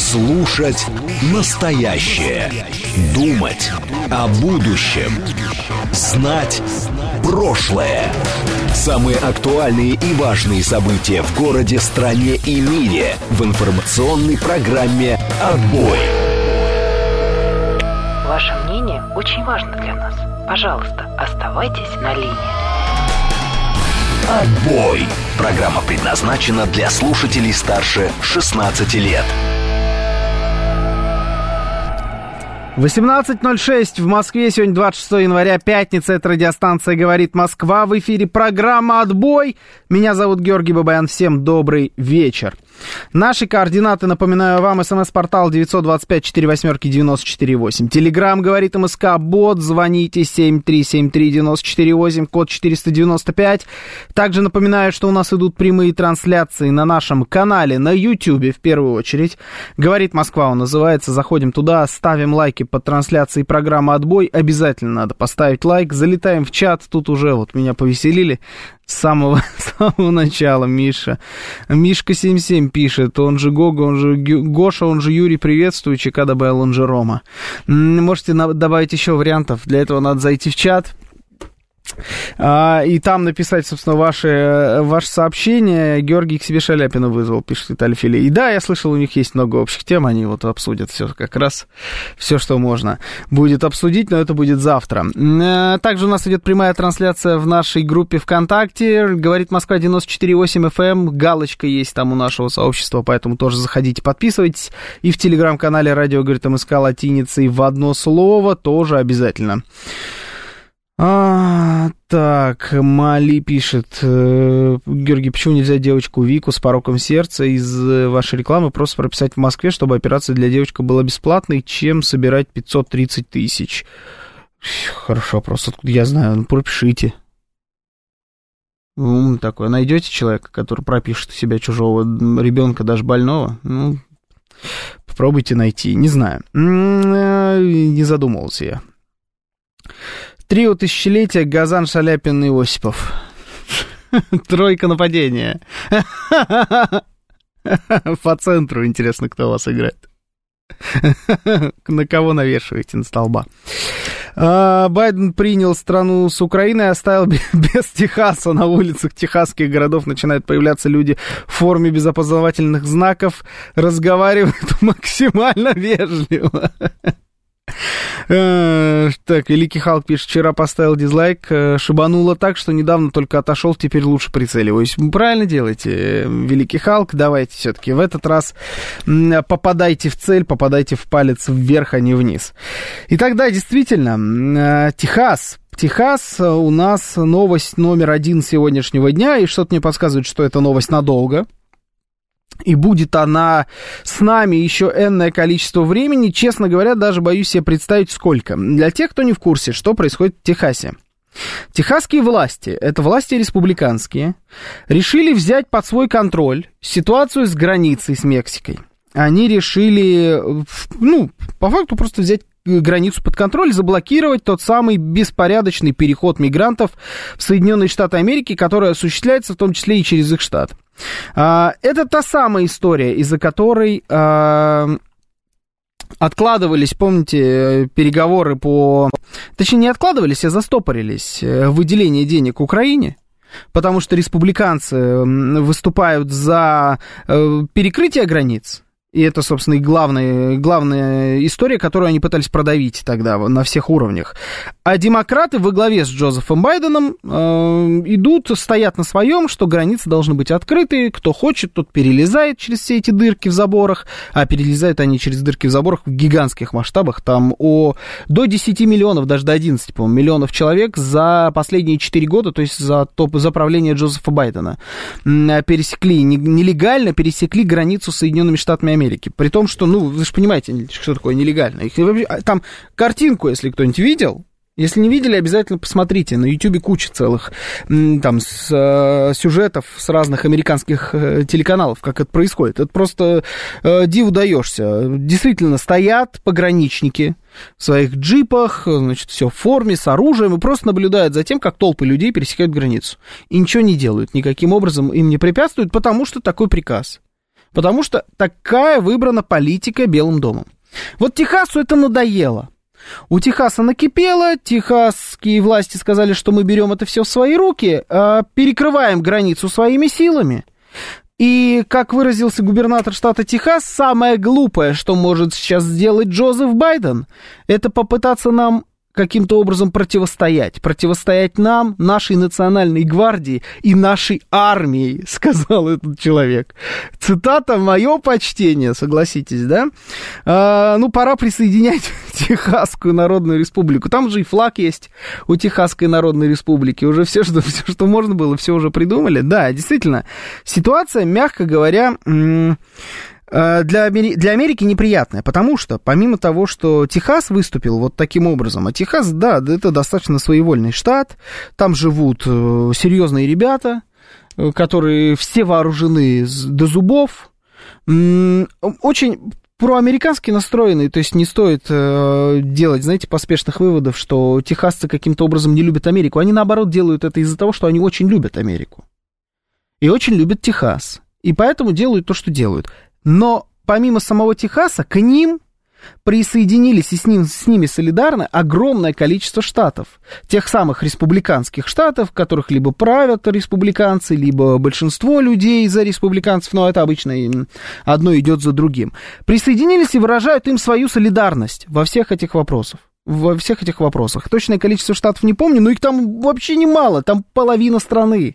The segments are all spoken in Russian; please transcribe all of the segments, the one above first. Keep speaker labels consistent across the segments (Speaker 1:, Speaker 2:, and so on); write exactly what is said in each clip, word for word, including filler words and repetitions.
Speaker 1: Слушать настоящее. Думать о будущем. Знать прошлое. Самые актуальные и важные события в городе, стране и мире в информационной программе «Отбой».
Speaker 2: Ваше мнение очень важно для нас. Пожалуйста, оставайтесь на линии.
Speaker 1: «Отбой». Программа предназначена для слушателей старше шестнадцати лет.
Speaker 3: восемнадцать ноль шесть в Москве, сегодня двадцать шестое января, пятница, это радиостанция «Говорит Москва», в эфире программа «Отбой». Меня зовут Георгий Бабаян, всем добрый вечер. Наши координаты, напоминаю вам, смс-портал девять два пять четыре восемь девяносто четыре восемь. Телеграм «Говорит МСК», бот, звоните семь три семь три девяносто четыре восемь, код четыреста девяносто пять. Также напоминаю, что у нас идут прямые трансляции на нашем канале на Ютьюбе, в первую очередь. «Говорит Москва» он называется, заходим туда, ставим лайки под трансляцией программы «Отбой». Обязательно надо поставить лайк, залетаем в чат, тут уже вот меня повеселили. С самого, с самого начала, Миша. Мишка семьдесят семь пишет, он же Гога, он же Гоша, он же Юрий, приветствую, ЧК добавил, он же Рома. Можете добавить еще вариантов, для этого надо зайти в чат. А, и там написать, собственно, ваше, ваше сообщение. Георгий к себе Шаляпина вызвал, пишет Виталий Филей. И да, я слышал, у них есть много общих тем, они вот обсудят все, как раз все, что можно будет обсудить, но это будет завтра. Также у нас идет прямая трансляция в нашей группе ВКонтакте. Говорит Москва девяносто четыре восемь эф эм. Галочка есть там у нашего сообщества, поэтому тоже заходите, подписывайтесь. И в телеграм-канале «Радио говорит МСК» латиницей в одно слово тоже обязательно. А, так, Мали пишет, э, Георгий, почему нельзя девочку Вику с пороком сердца из вашей рекламы просто прописать в Москве, чтобы операция для девочки была бесплатной, чем собирать пятьсот тридцать тысяч? Хороший вопрос, откуда я знаю, ну пропишите. Ум такой, найдете человека, который пропишет у себя чужого ребенка, даже больного? Ну, попробуйте найти, не знаю, не задумывался я. Трио тысячелетия, Газан, Шаляпин и Осипов. Тройка нападения. По центру, интересно, кто у вас играет. На кого навешиваете на столба? Байден принял страну с Украиной, оставил без Техаса. На улицах техасских городов начинают появляться люди в форме без опознавательных знаков, разговаривают максимально вежливо. Так, Великий Халк пишет, вчера поставил дизлайк, шибануло так, что недавно только отошел, теперь лучше прицеливаюсь. Правильно делаете, Великий Халк, давайте все-таки в этот раз попадайте в цель, попадайте в палец вверх, а не вниз. И тогда действительно, Техас, Техас у нас новость номер один сегодняшнего дня, и что-то мне подсказывает, что это новость надолго. И будет она с нами еще энное количество времени. Честно говоря, даже боюсь себе представить, сколько. Для тех, кто не в курсе, что происходит в Техасе. Техасские власти, это власти республиканские, решили взять под свой контроль ситуацию с границей с Мексикой. Они решили, ну, по факту просто взять границу под контроль, заблокировать тот самый беспорядочный переход мигрантов в Соединенные Штаты Америки, который осуществляется в том числе и через их штат. Это та самая история, из-за которой откладывались, помните, переговоры по... Точнее, не откладывались, а застопорились выделение денег Украине, потому что республиканцы выступают за перекрытие границ. И это, собственно, и главная, главная история, которую они пытались продавить тогда на всех уровнях. А демократы во главе с Джозефом Байденом э, идут, стоят на своем, что границы должны быть открыты. Кто хочет, тот перелезает через все эти дырки в заборах. А перелезают они через дырки в заборах в гигантских масштабах. Там о, до десяти миллионов, даже до одиннадцати, по-моему, миллионов человек за последние четыре года, то есть за, топ, за правление Джозефа Байдена, пересекли, нелегально пересекли границу с Соединенными Штатами Америки. Америки. При том, что, ну, вы же понимаете, что такое нелегально. Там картинку, если кто-нибудь видел, если не видели, обязательно посмотрите. На Ютубе куча целых там с, э, сюжетов с разных американских э, телеканалов, как это происходит. Это просто э, диву даешься. Действительно, стоят пограничники в своих джипах, значит, все в форме, с оружием, и просто наблюдают за тем, как толпы людей пересекают границу. И ничего не делают, никаким образом им не препятствуют, потому что такой приказ. Потому что такая выбрана политика Белым домом. Вот Техасу это надоело. У Техаса накипело, техасские власти сказали, что мы берем это все в свои руки, перекрываем границу своими силами. И, как выразился губернатор штата Техас, самое глупое, что может сейчас сделать Джозеф Байден, это попытаться нам каким-то образом противостоять. Противостоять нам, нашей национальной гвардии и нашей армии, сказал этот человек. Цитата: «Мое почтение», согласитесь, да? А, ну, пора присоединять Техасскую Народную Республику. Там же и флаг есть у Техасской Народной Республики. Уже все, что, все, что можно было, все уже придумали. Да, действительно, ситуация, мягко говоря... М- Для, Амери... для Америки неприятная, потому что, помимо того, что Техас выступил вот таким образом, а Техас, да, это достаточно своевольный штат, там живут серьезные ребята, которые все вооружены до зубов, очень проамерикански настроенные, то есть не стоит делать, знаете, поспешных выводов, что техасцы каким-то образом не любят Америку, они, наоборот, делают это из-за того, что они очень любят Америку и очень любят Техас, и поэтому делают то, что делают. Но помимо самого Техаса, к ним присоединились и с, ним, с ними солидарно огромное количество штатов. Тех самых республиканских штатов, в которых либо правят республиканцы, либо большинство людей за республиканцев, но это обычно одно идет за другим. Присоединились и выражают им свою солидарность во всех этих вопросах. Во всех этих вопросах. Точное количество штатов не помню, но их там вообще немало, там половина страны.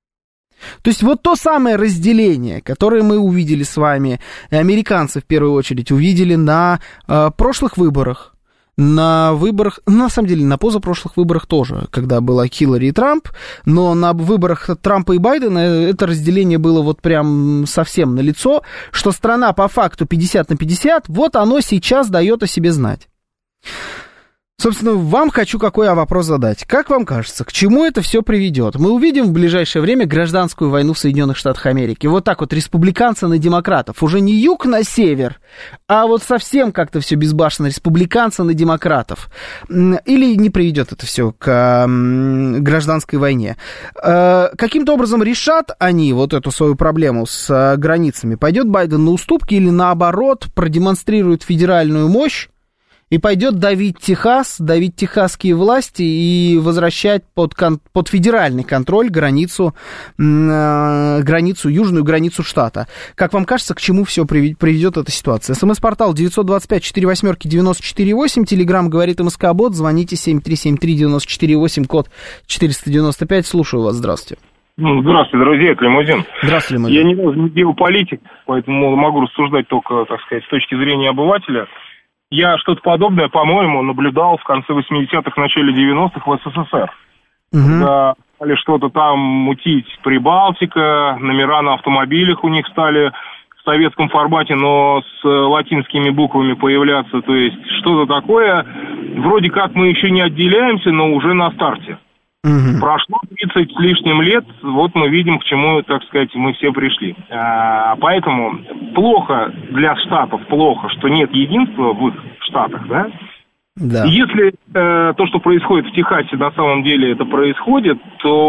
Speaker 3: То есть вот то самое разделение, которое мы увидели с вами, и американцы в первую очередь увидели на э, прошлых выборах, на выборах, на самом деле на позапрошлых выборах тоже, когда была Хиллари и Трамп, но на выборах Трампа и Байдена это разделение было вот прям совсем налицо, что страна по факту пятьдесят на пятьдесят, вот оно сейчас дает о себе знать. Собственно, вам хочу какой вопрос задать. Как вам кажется, к чему это все приведет? Мы увидим в ближайшее время гражданскую войну в Соединенных Штатах Америки. Вот так вот, республиканцы на демократов. Уже не юг на север, а вот совсем как-то все безбашенно, республиканцы на демократов. Или не приведет это все к гражданской войне? Каким-то образом решат они вот эту свою проблему с границами? Пойдет Байден на уступки или наоборот продемонстрирует федеральную мощь и пойдет давить Техас, давить техасские власти и возвращать под, кон, под федеральный контроль границу, э, границу, южную границу штата. Как вам кажется, к чему все приведет эта ситуация? СМС-портал девять два пять четыре восемь девять четыре восемь, Телеграм говорит МСК-бот, звоните семь три семь три девять четыре восемь, код четыреста девяносто пять, слушаю вас, здравствуйте.
Speaker 4: Здравствуйте, друзья, Климузин.
Speaker 3: Здравствуйте, Климузин.
Speaker 4: Я ни разу не геополитик, поэтому могу рассуждать только, так сказать, с точки зрения обывателя. Я что-то подобное, по-моему, наблюдал в конце восьмидесятых, начале девяностых в СССР. Угу. Когда стали что-то там мутить Прибалтика, номера на автомобилях у них стали в советском формате, но с латинскими буквами появляться. То есть что-то такое, вроде как мы еще не отделяемся, но уже на старте. Угу. Прошло тридцать с лишним лет, вот мы видим, к чему, так сказать, мы все пришли. А, поэтому плохо для штатов, плохо, что нет единства в их штатах, да? Да. Если э, то, что происходит в Техасе, на самом деле это происходит,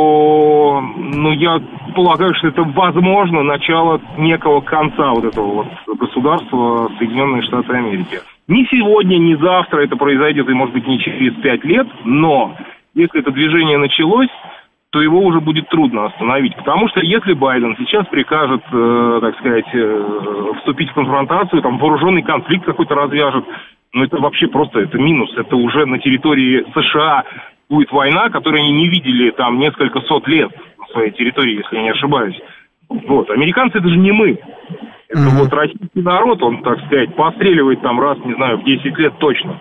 Speaker 4: то, ну, я полагаю, что это, возможно, начало некого конца вот этого вот государства Соединенные Штаты Америки. Ни сегодня, ни завтра это произойдет, и, может быть, не через пять лет, но... Если это движение началось, то его уже будет трудно остановить. Потому что если Байден сейчас прикажет, э, так сказать, э, вступить в конфронтацию, там вооруженный конфликт какой-то развяжет, ну это вообще просто это минус. Это уже на территории США будет война, которую они не видели там несколько сот лет на своей территории, если я не ошибаюсь. Вот. Американцы это же не мы. Это mm-hmm. вот российский народ, он, так сказать, постреливает там раз, не знаю, в десять лет точно.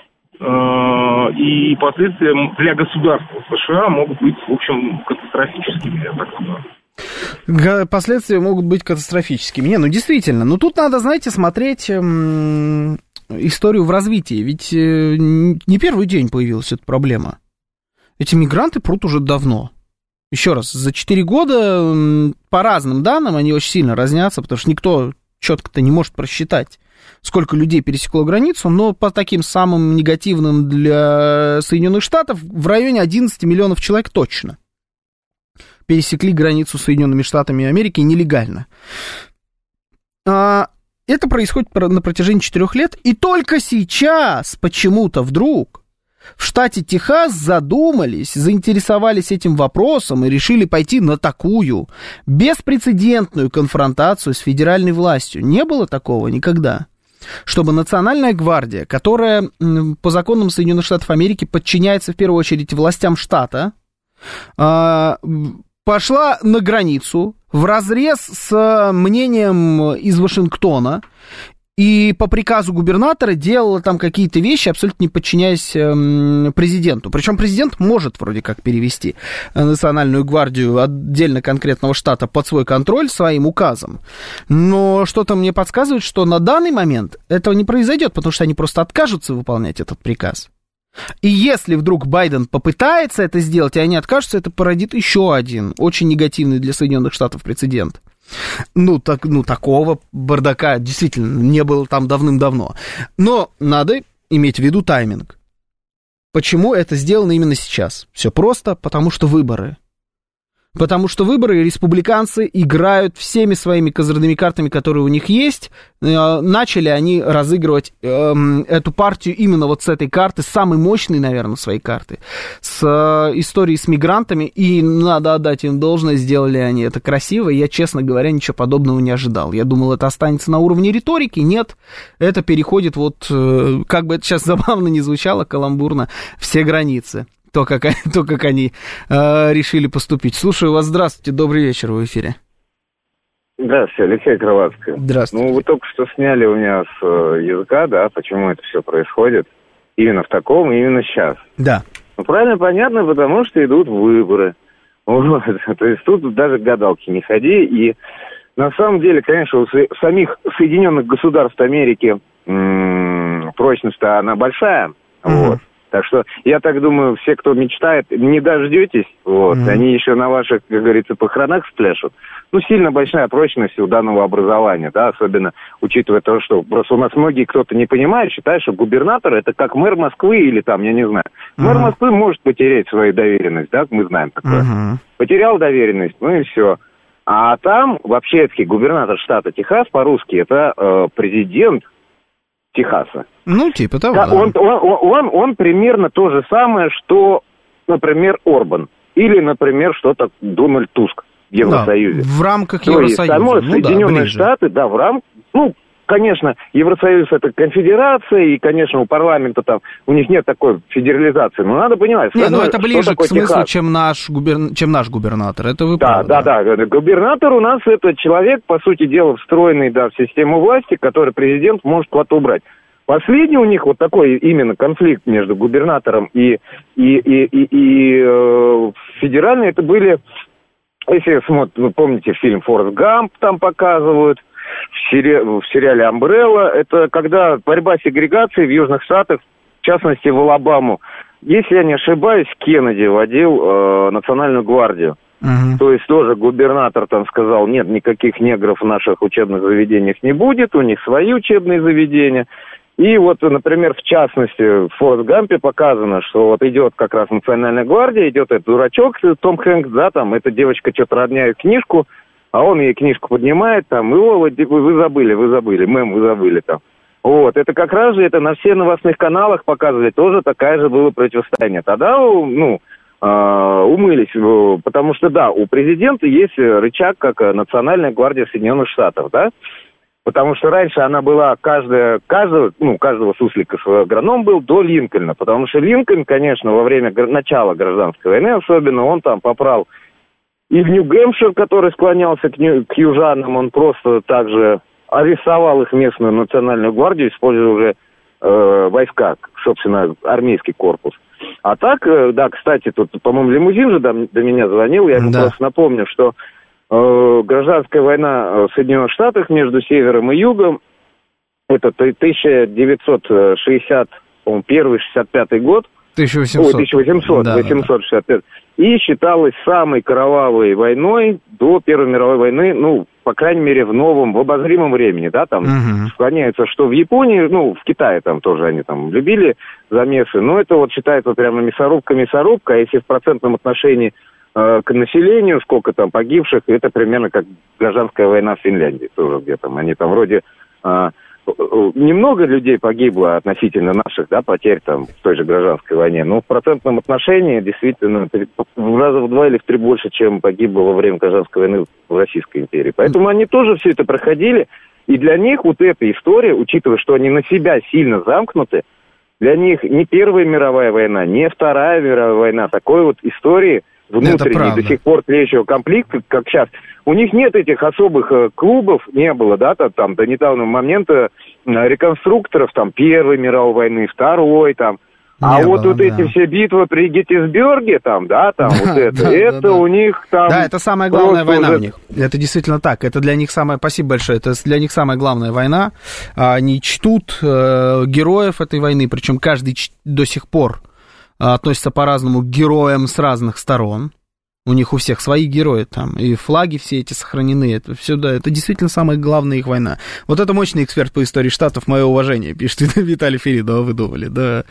Speaker 4: И последствия для государства США могут быть, в общем, катастрофическими, я так понимаю.
Speaker 3: Последствия могут быть катастрофическими. Не, ну действительно, ну тут надо, знаете, смотреть м- историю в развитии. Ведь э, не первый день появилась эта проблема. Эти мигранты прут уже давно. Еще раз, за четыре года, м- по разным данным, они очень сильно разнятся, потому что никто четко-то не может просчитать, сколько людей пересекло границу, но по таким самым негативным для Соединенных Штатов в районе одиннадцать миллионов человек точно пересекли границу с Соединенными Штатами Америки нелегально. Это происходит на протяжении четырех лет, и только сейчас почему-то вдруг в штате Техас задумались, заинтересовались этим вопросом и решили пойти на такую беспрецедентную конфронтацию с федеральной властью. Не было такого никогда. Чтобы Национальная гвардия, которая по законам Соединенных Штатов Америки подчиняется в первую очередь властям штата, пошла на границу вразрез с мнением из Вашингтона и по приказу губернатора делала там какие-то вещи, абсолютно не подчиняясь э, президенту. Причем президент может вроде как перевести Национальную гвардию отдельно конкретного штата под свой контроль своим указом. Но что-то мне подсказывает, что на данный момент этого не произойдет, потому что они просто откажутся выполнять этот приказ. И если вдруг Байден попытается это сделать, и они откажутся, это породит еще один очень негативный для Соединенных Штатов прецедент. Ну, так, ну, такого бардака действительно не было там давным-давно. Но надо иметь в виду тайминг. Почему это сделано именно сейчас? Все просто, потому что выборы. Потому что выборы, республиканцы играют всеми своими козырными картами, которые у них есть. Начали они разыгрывать э, эту партию именно вот с этой карты, самой мощной, наверное, своей карты, с э, историей с мигрантами, и надо отдать им должное, сделали они это красиво. Я, честно говоря, ничего подобного не ожидал. Я думал, это останется на уровне риторики. Нет, это переходит вот, э, как бы это сейчас забавно не звучало, каламбурно, все границы. То, как, то, как они э, решили поступить. Слушаю вас, здравствуйте, добрый вечер, в эфире.
Speaker 5: Здравствуйте, Алексей Крылатский.
Speaker 3: Здравствуйте.
Speaker 5: Ну, вы только что сняли у меня с э, языка, да, почему это все происходит. Именно в таком, именно сейчас.
Speaker 3: Да.
Speaker 5: Ну, правильно, понятно, потому что идут выборы. Вот. То есть тут даже к гадалке не ходи. И на самом деле, конечно, у самих Соединенных Государств Америки м- прочность-то она большая. Mm-hmm. Вот. Так что, я так думаю, все, кто мечтает, не дождетесь, вот, mm-hmm. они еще на ваших, как говорится, похоронах спляшут. Ну, сильно большая прочность у данного образования, да, особенно учитывая то, что просто у нас многие, кто-то не понимает, считает, что губернатор это как мэр Москвы или там, я не знаю. Mm-hmm. Мэр Москвы может потерять свою доверенность, да, мы знаем такое. Mm-hmm. Потерял доверенность, ну и все. А там, вообще-таки, губернатор штата Техас, по-русски, это э, президент Техаса.
Speaker 3: Ну, типа того,
Speaker 5: да.
Speaker 3: да.
Speaker 5: Он, он, он, он примерно то же самое, что, например, Орбан. Или, например, что-то Дональд Туск в Евросоюзе.
Speaker 3: Да, в рамках
Speaker 5: то
Speaker 3: Евросоюза.
Speaker 5: Есть, само,
Speaker 3: ну,
Speaker 5: Соединенные
Speaker 3: да,
Speaker 5: Штаты, да, в рамках... Ну, конечно, Евросоюз это конфедерация, и, конечно, у парламента там, у них нет такой федерализации, но надо понимать...
Speaker 3: Не, ну это ближе к смыслу,
Speaker 5: Техас.
Speaker 3: чем наш, губерн... чем наш губернатор, это вы
Speaker 5: да,
Speaker 3: правы.
Speaker 5: Да, да, да, губернатор у нас это человек, по сути дела, встроенный, да, в систему власти, который президент может куда-то убрать. Последний у них вот такой именно конфликт между губернатором и, и, и, и, и э, федеральной, это были, если смотрите, вы помните фильм «Форрест Гамп», там показывают, в, сери, в сериале «Амбрелла», это когда борьба сегрегации в Южных Штатах, в частности в Алабаму, если я не ошибаюсь, Кеннеди водил э, Национальную гвардию. Uh-huh. То есть тоже губернатор там сказал, нет, никаких негров в наших учебных заведениях не будет, у них свои учебные заведения. И вот, например, в частности, в «Форрест Гампе» показано, что вот идет как раз Национальная гвардия, идет этот дурачок Том Хэнкс, да, там, эта девочка что-то роняет книжку, а он ей книжку поднимает, там, и о, вы, вы забыли, вы забыли, мэм, вы забыли, там. Вот, это как раз же, это на всех новостных каналах показывали, тоже такая же было противостояние. Тогда, ну, умылись, потому что, да, у президента есть рычаг, как Национальная гвардия Соединенных Штатов, да, потому что раньше она была, каждая, каждого, ну, каждого суслика свой агроном был до Линкольна, потому что Линкольн, конечно, во время начала гражданской войны особенно, он там попрал и в Нью-Гэмпшир, который склонялся к, ню, к южанам, он просто также арестовал их местную национальную гвардию, используя уже э, войска, собственно, армейский корпус. А так, э, да, кстати, тут, по-моему, лимузин же до, до меня звонил, я ему да. просто напомню, что э, гражданская война в Соединенных Штатах между севером и югом, это тысяча девятьсот шестьдесят первый — шестьдесят пятый год,
Speaker 3: тысяча восемьсот.
Speaker 5: Ой, тысяча восемьсот, да, восемьсот шестьдесят пятый. И считалась самой кровавой войной до Первой мировой войны, ну, по крайней мере, в новом, в обозримом времени, да, там uh-huh. склоняется, что в Японии, ну, в Китае там тоже они там любили замесы, но это вот считается прямо мясорубка-мясорубка, а если в процентном отношении э, э, к населению, сколько там погибших, это примерно как гражданская война в Финляндии тоже где-то. Они там вроде... Э, немного людей погибло относительно наших, да, потерь там в той же гражданской войне, но в процентном отношении действительно в раза в два или в три больше, чем погибло во время гражданской войны в Российской империи. Поэтому они тоже все это проходили, и для них вот эта история, учитывая, что они на себя сильно замкнуты, для них не Первая мировая война, не Вторая мировая война, такой вот истории внутренней до сих пор тлеющего конфликта, как сейчас. У них нет этих особых э, клубов, не было, да, там, там до недавнего момента э, реконструкторов там Первой мировой войны, Второй там. Не а было, вот, вот да. эти все битвы при Геттисберге там, да, там вот это, да, это да, да. у них там...
Speaker 3: Да, это самая главная война
Speaker 5: уже...
Speaker 3: у них. Это действительно так. Это для них самая... Спасибо большое. Это для них самая главная война. Они чтут э, героев этой войны, причем каждый ч... до сих пор относится по-разному к героям с разных сторон. У них у всех свои герои там, и флаги все эти сохранены. Это все, да, это действительно самая главная их война. Вот это мощный эксперт по истории Штатов, мое уважение, пишет Виталий Феридов, вы думали, да.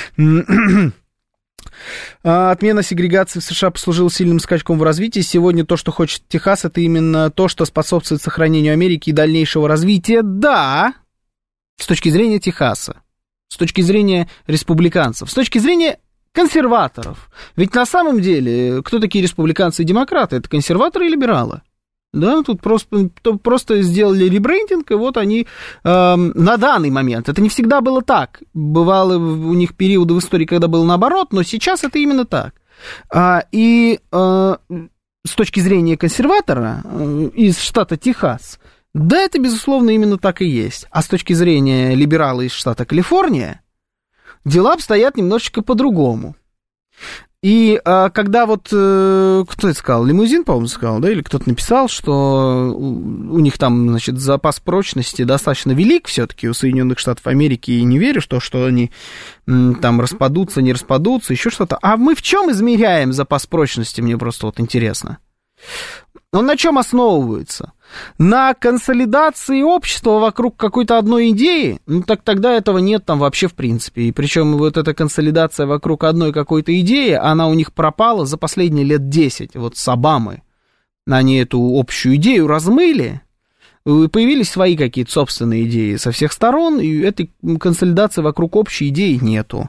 Speaker 3: Отмена сегрегации в США послужила сильным скачком в развитии. Сегодня то, что хочет Техас, это именно то, что способствует сохранению Америки и дальнейшего развития. Да, с точки зрения Техаса, с точки зрения республиканцев, с точки зрения консерваторов. Ведь на самом деле, кто такие республиканцы и демократы? Это консерваторы и либералы. Да, тут просто, просто сделали ребрендинг, и вот они э, на данный момент. Это не всегда было так. Бывало у них периоды в истории, когда было наоборот, но сейчас это именно так. А, и э, с точки зрения консерватора э, из штата Техас, да, это, безусловно, именно так и есть. А с точки зрения либерала из штата Калифорния, дела обстоят немножечко по-другому. И а, когда вот, э, кто это сказал, Лимузин, по-моему, сказал, да, или кто-то написал, что у, у них там, значит, запас прочности достаточно велик все-таки у Соединенных Штатов Америки, и не верю, что, что они м, там распадутся, не распадутся, еще что-то. А мы в чем измеряем запас прочности, мне просто вот интересно. Он на чем основывается? На консолидации общества вокруг какой-то одной идеи? Ну, так тогда этого нет там вообще в принципе. И причем вот эта консолидация вокруг одной какой-то идеи, она у них пропала за последние лет десять, вот с Обамы. Они эту общую идею размыли, и появились свои какие-то собственные идеи со всех сторон, и этой консолидации вокруг общей идеи нету.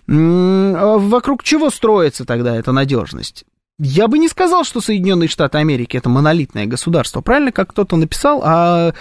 Speaker 3: Вокруг чего строится тогда эта надежность? Я бы не сказал, что Соединенные Штаты Америки это монолитное государство. Правильно, как кто-то написал, а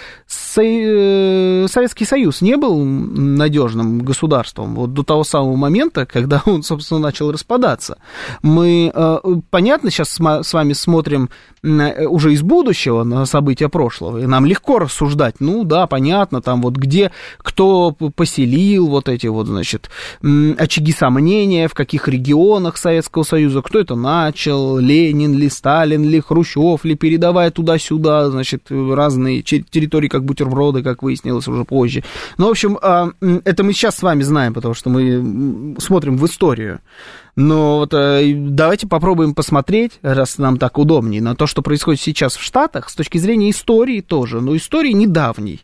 Speaker 3: Советский Союз не был надежным государством вот до того самого момента, когда он, собственно, начал распадаться. Мы, понятно, сейчас с вами смотрим уже из будущего на события прошлого, и нам легко рассуждать. Ну да, понятно, там вот где кто поселил вот эти вот, значит, очаги сомнения, в каких регионах Советского Союза, кто это начал, Ленин ли, Сталин ли, Хрущев ли, передавая туда-сюда, значит, разные территории, как бутерброды, как выяснилось уже позже. Ну, в общем, это мы сейчас с вами знаем, потому что мы смотрим в историю. Но вот давайте попробуем посмотреть, раз нам так удобнее, на то, что происходит сейчас в Штатах, с точки зрения истории тоже, но истории недавней.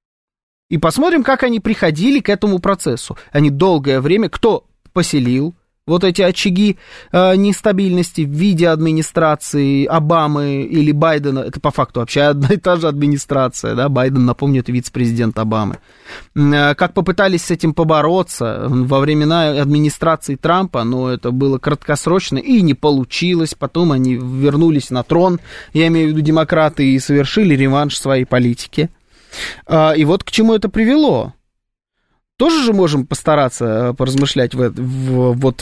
Speaker 3: И посмотрим, как они приходили к этому процессу. Они долгое время, кто поселил вот эти очаги э, нестабильности в виде администрации Обамы или Байдена, это по факту вообще одна и та же администрация, да, Байден, напомню, это вице-президент Обамы, э, как попытались с этим побороться во времена администрации Трампа, но это было краткосрочно и не получилось, потом они вернулись на трон, я имею в виду демократы, и совершили реванш своей политики, э, и вот к чему это привело. Тоже же можем постараться поразмышлять в, в, вот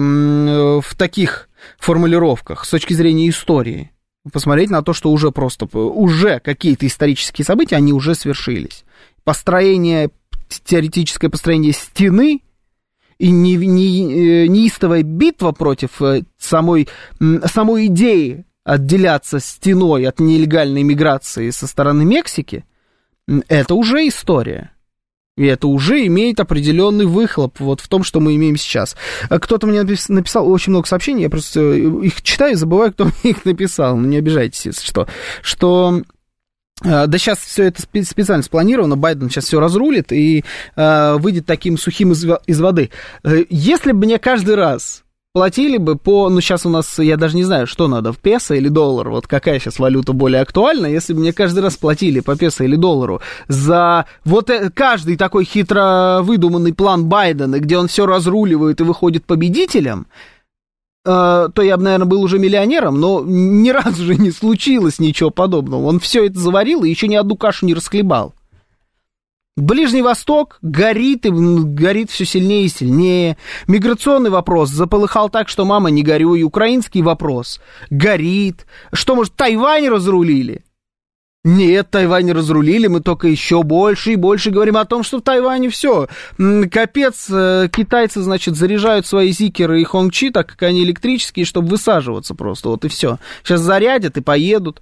Speaker 3: в, в таких формулировках с точки зрения истории. Посмотреть на то, что уже просто, уже какие-то исторические события, они уже свершились. Построение, теоретическое построение стены и не, не, неистовая битва против самой, самой идеи отделяться стеной от нелегальной миграции со стороны Мексики, это уже история. И это уже имеет определенный выхлоп вот в том, что мы имеем сейчас. Кто-то мне написал очень много сообщений, я просто их читаю и забываю, кто мне их написал. Ну, не обижайтесь, если что. Что, да сейчас все это специально спланировано, Байден сейчас все разрулит и выйдет таким сухим из воды. Если бы мне каждый раз платили бы по, ну, сейчас у нас, я даже не знаю, что надо, в песо или доллар, вот какая сейчас валюта более актуальна, если бы мне каждый раз платили по песо или доллару за вот каждый такой хитро выдуманный план Байдена, где он все разруливает и выходит победителем, то я бы, наверное, был уже миллионером, но ни разу же не случилось ничего подобного. Он все это заварил и еще ни одну кашу не расхлебал. Ближний Восток горит, и горит все сильнее и сильнее. Миграционный вопрос заполыхал так, что мама не горюй. Украинский вопрос горит. Что, может, Тайвань разрулили? Нет, Тайвань разрулили, мы только еще больше и больше говорим о том, что в Тайване все. Капец, китайцы, значит, заряжают свои зикеры и хонгчи, так как они электрические, чтобы высаживаться просто, вот и все. Сейчас зарядят и поедут.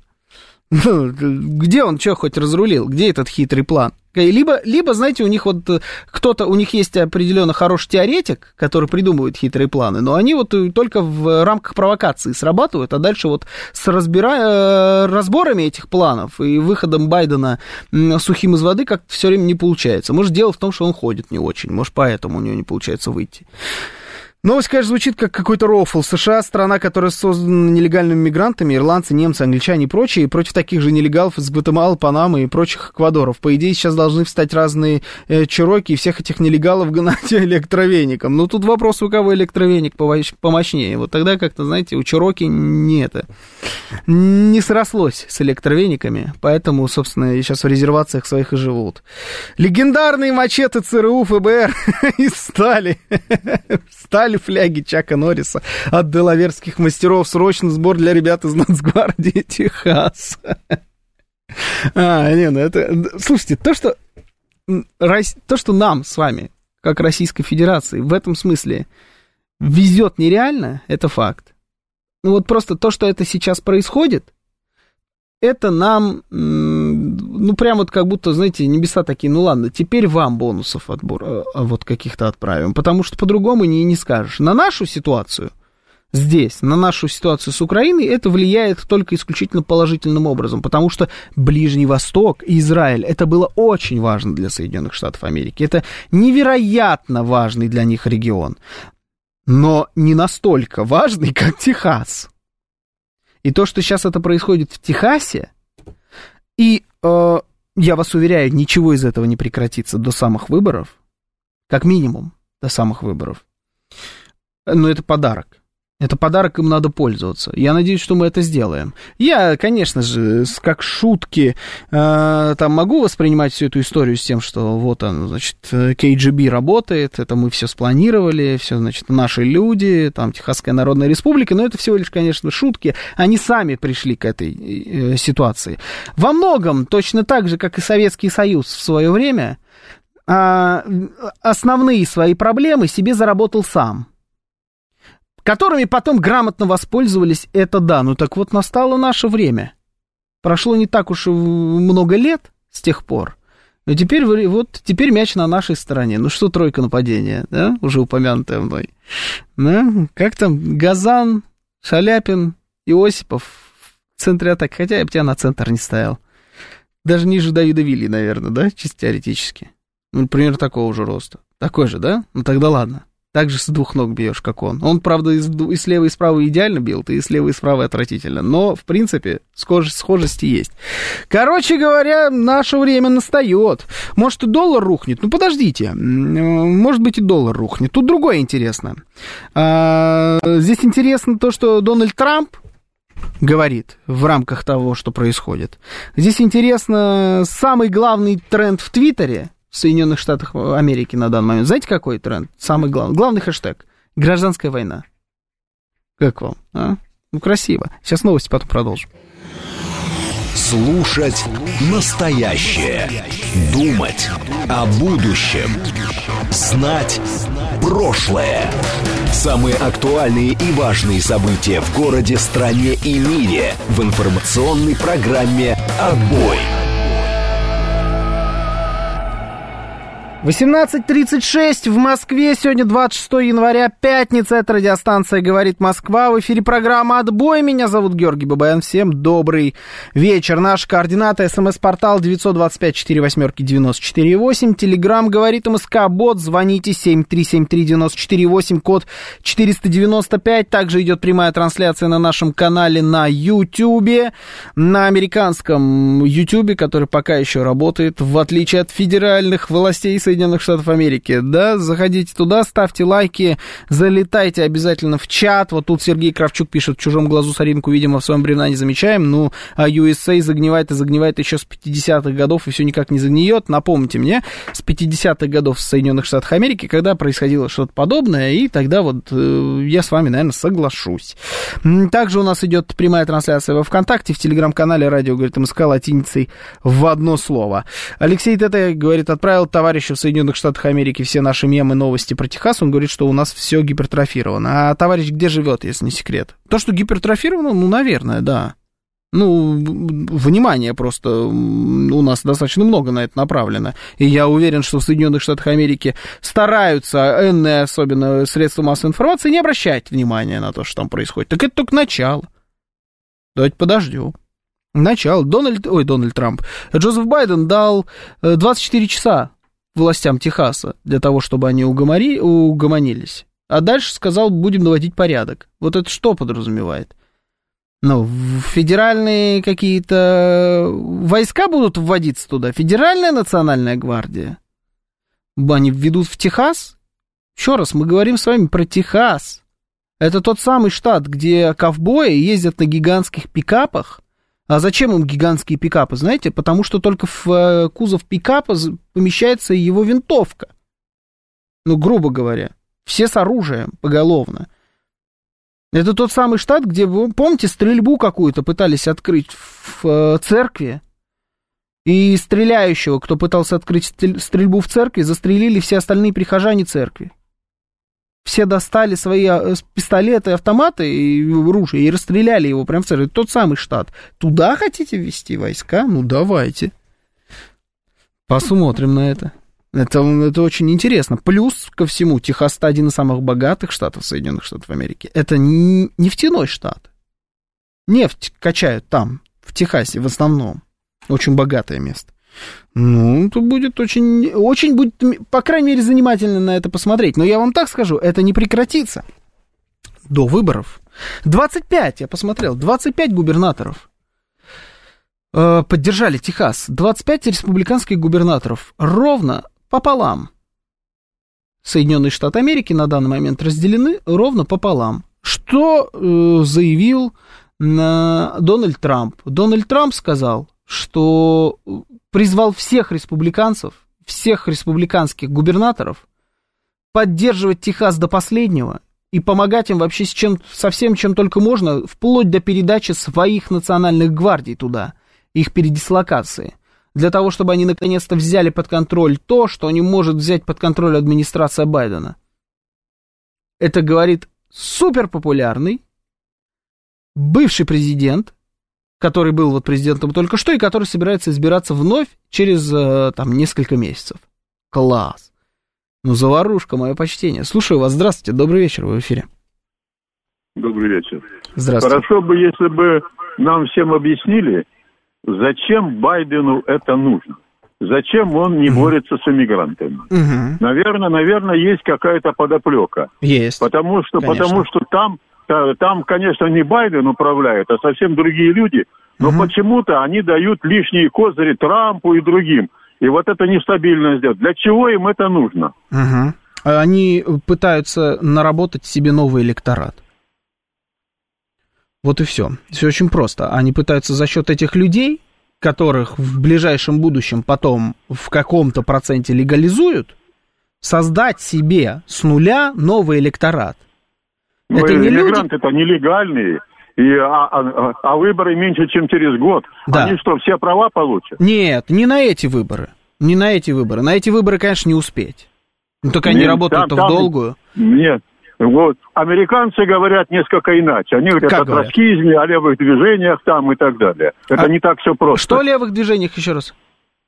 Speaker 3: Где он что хоть разрулил? Где этот хитрый план? Либо, либо, знаете, у них вот кто-то, у них есть определенно хороший теоретик, который придумывает хитрые планы, но они вот только в рамках провокации срабатывают, а дальше вот с разбира... разборами этих планов и выходом Байдена сухим из воды как-то все время не получается. Может, дело в том, что он ходит не очень, может, поэтому у него не получается выйти. Новость, конечно, звучит как какой-то рофл. США — страна, которая создана нелегальными мигрантами, ирландцы, немцы, англичане и прочие, против таких же нелегалов из Гватемалы, Панамы и прочих Эквадоров. По идее, сейчас должны встать разные э, чероки и всех этих нелегалов гнать электровеником. Ну, тут вопрос, у кого электровеник помощнее. Вот тогда как-то, знаете, у чероки не это, не срослось с электровениками, поэтому, собственно, сейчас в резервациях своих и живут. Легендарные мачете ЦРУ, ФБР из стали. Стали фляги Чака Норриса от делаверских мастеров. Срочно сбор для ребят из Нацгвардии Техас. А, не, ну это... Слушайте, то, что... То, что нам с вами, как Российской Федерации, в этом смысле везет нереально, это факт. Ну вот просто то, что это сейчас происходит, это нам, ну, прям вот как будто, знаете, небеса такие, ну, ладно, теперь вам бонусов отбор, вот каких-то отправим, потому что по-другому не, не скажешь. На нашу ситуацию здесь, на нашу ситуацию с Украиной, это влияет только исключительно положительным образом, потому что Ближний Восток и Израиль, это было очень важно для Соединенных Штатов Америки, это невероятно важный для них регион, но не настолько важный, как Техас. И то, что сейчас это происходит в Техасе, и, э, я вас уверяю, ничего из этого не прекратится до самых выборов, как минимум до самых выборов. Но это подарок. Это подарок, им надо пользоваться. Я надеюсь, что мы это сделаем. Я, конечно же, как шутки, э, там могу воспринимать всю эту историю с тем, что вот он, значит, кей джи би работает, это мы все спланировали, все, значит, наши люди, там, Техасская Народная Республика, но это всего лишь, конечно, шутки. Они сами пришли к этой э, ситуации. Во многом, точно так же, как и Советский Союз в свое время, э, основные свои проблемы себе заработал сам, которыми потом грамотно воспользовались, это да. Ну так вот, настало наше время. Прошло не так уж и много лет с тех пор. Но теперь, вот, теперь мяч на нашей стороне. Ну что тройка нападения, да, уже упомянутая мной. Да? Как там, Газан, Шаляпин, Иосипов в центре атаки. Хотя я бы тебя на центр не ставил. Даже ниже Давида Вилли, наверное, да, чисто теоретически. Ну, примерно такого же роста. Такой же, да? Ну тогда ладно. Так же с двух ног бьешь, как он. Он, правда, и, и слева, и справа идеально бил, ты и слева, и справа отвратительно. Но, в принципе, схож, схожести есть. Короче говоря, наше время настает. Может, и доллар рухнет. Ну, подождите. Может быть, и доллар рухнет. Тут другое интересно. А, здесь интересно то, что Дональд Трамп говорит в рамках того, что происходит. Здесь интересно самый главный тренд в Твиттере в Соединенных Штатах Америки на данный момент. Знаете, какой тренд? Самый главный. Главный хэштег. Гражданская война. Как вам? А? Ну, красиво. Сейчас новости, потом продолжим.
Speaker 1: Слушать настоящее. Думать о будущем. Знать прошлое. Самые актуальные и важные события в городе, стране и мире в информационной программе «Отбой».
Speaker 3: восемнадцать тридцать шесть в Москве. Сегодня двадцать шестого января, пятница. Это радиостанция «Говорит Москва». В эфире программа «Отбой». Меня зовут Георгий Бабаян. Всем добрый вечер. Наши координаты: смс-портал девять два пять четыре восемь девяносто четыре восемь. Телеграмм «Говорит МСК», бот. Звоните семь три семь три девяносто четыре восемь, код четыреста девяносто пять. Также идет прямая трансляция на нашем канале на Ютьюбе. На американском Ютьюбе, который пока еще работает, в отличие от федеральных властей Соединенных Штатов Америки. Да, заходите туда, ставьте лайки, залетайте обязательно в чат. Вот тут Сергей Кравчук пишет: в чужом глазу соринку, видимо, в своем бревна не замечаем. Ну, а ю эс эй загнивает и загнивает еще с пятидесятых годов, и все никак не загниет. Напомните мне, с пятидесятых годов в Соединенных Штатах Америки, когда происходило что-то подобное, и тогда вот э, я с вами, наверное, соглашусь. Также у нас идет прямая трансляция во ВКонтакте, в телеграм-канале «Радио говорит МСК» латиницей в одно слово. Алексей Т.Т. говорит: отправил товарищу в Соединенных Штатах Америки все наши мемы, новости про Техас. Он говорит, что у нас все гипертрофировано. А товарищ где живет, если не секрет? То, что гипертрофировано, ну, наверное, да. Ну, внимание просто у нас достаточно много на это направлено. И я уверен, что в Соединенных Штатах Америки стараются, энные, особенно средства массовой информации, не обращать внимания на то, что там происходит. Так это только начало. Давайте подождем. Начало. Дональд, ой, Дональд Трамп. Джозеф Байден дал двадцать четыре часа властям Техаса для того, чтобы они угомори, угомонились. А дальше сказал: будем наводить порядок. Вот это что подразумевает? Ну, федеральные какие-то войска будут вводиться туда? Федеральная национальная гвардия? Они введут в Техас? Еще раз, мы говорим с вами про Техас. Это тот самый штат, где ковбои ездят на гигантских пикапах. А зачем им гигантские пикапы, знаете? Потому что только в кузов пикапа помещается его винтовка. Ну, грубо говоря. Все с оружием поголовно. Это тот самый штат, где, вы помните, стрельбу какую-то пытались открыть в церкви. И стреляющего, кто пытался открыть стрельбу в церкви, застрелили все остальные прихожане церкви. Все достали свои пистолеты, автоматы и ружья и расстреляли его прямо в церкви. Тот самый штат. Туда хотите ввести войска? Ну, давайте. Посмотрим на это. Это, это очень интересно. Плюс ко всему, Техас — это один из самых богатых штатов Соединенных Штатов Америки. Это нефтяной штат. Нефть качают там, в Техасе в основном. Очень богатое место. Ну, это будет очень, очень будет, по крайней мере, занимательно на это посмотреть. Но я вам так скажу, это не прекратится до выборов. двадцать пять, я посмотрел, двадцать пять губернаторов э, поддержали Техас. двадцать пять республиканских губернаторов. Ровно пополам. Соединенные Штаты Америки на данный момент разделены ровно пополам. Что э, заявил э, Дональд Трамп? Дональд Трамп сказал, что призвал всех республиканцев, всех республиканских губернаторов поддерживать Техас до последнего и помогать им вообще с чем, со всем, чем только можно, вплоть до передачи своих национальных гвардий туда, их передислокации, для того, чтобы они наконец-то взяли под контроль то, что не может взять под контроль администрация Байдена. Это говорит суперпопулярный бывший президент, который был вот президентом только что и который собирается избираться вновь через там несколько месяцев. Класс. Ну, заварушка, мое почтение. Слушаю вас. Здравствуйте, добрый вечер, вы в эфире.
Speaker 6: Добрый вечер.
Speaker 3: Здравствуйте.
Speaker 6: Хорошо бы, если бы нам всем объяснили, зачем Байдену это нужно. Зачем он не борется с иммигрантами? Угу. Наверное, наверное, есть какая-то подоплека.
Speaker 3: Есть.
Speaker 6: Потому что, потому что там... Там, конечно, не Байден управляет, а совсем другие люди, но угу. почему-то они дают лишние козыри Трампу и другим. И вот это нестабильность. Для чего им это нужно?
Speaker 3: Угу. Они пытаются наработать себе новый электорат. Вот и все. Все очень просто. Они пытаются за счет этих людей, которых в ближайшем будущем потом в каком-то проценте легализуют, создать себе с нуля новый электорат.
Speaker 6: Ну,
Speaker 3: это не
Speaker 6: иммигранты это нелегальные, и, а, а, а выборы меньше, чем через год. Да. Они что, все права получат?
Speaker 3: Нет, не на эти выборы. Не на эти выборы. На эти выборы, конечно, не успеть. Ну, только они работают-то в долгую.
Speaker 6: Нет. Вот. Американцы говорят несколько иначе. Они говорят как о говорят? Троцкизме, о левых движениях там и так далее. Это а не так все просто.
Speaker 3: Что о левых движениях, еще раз?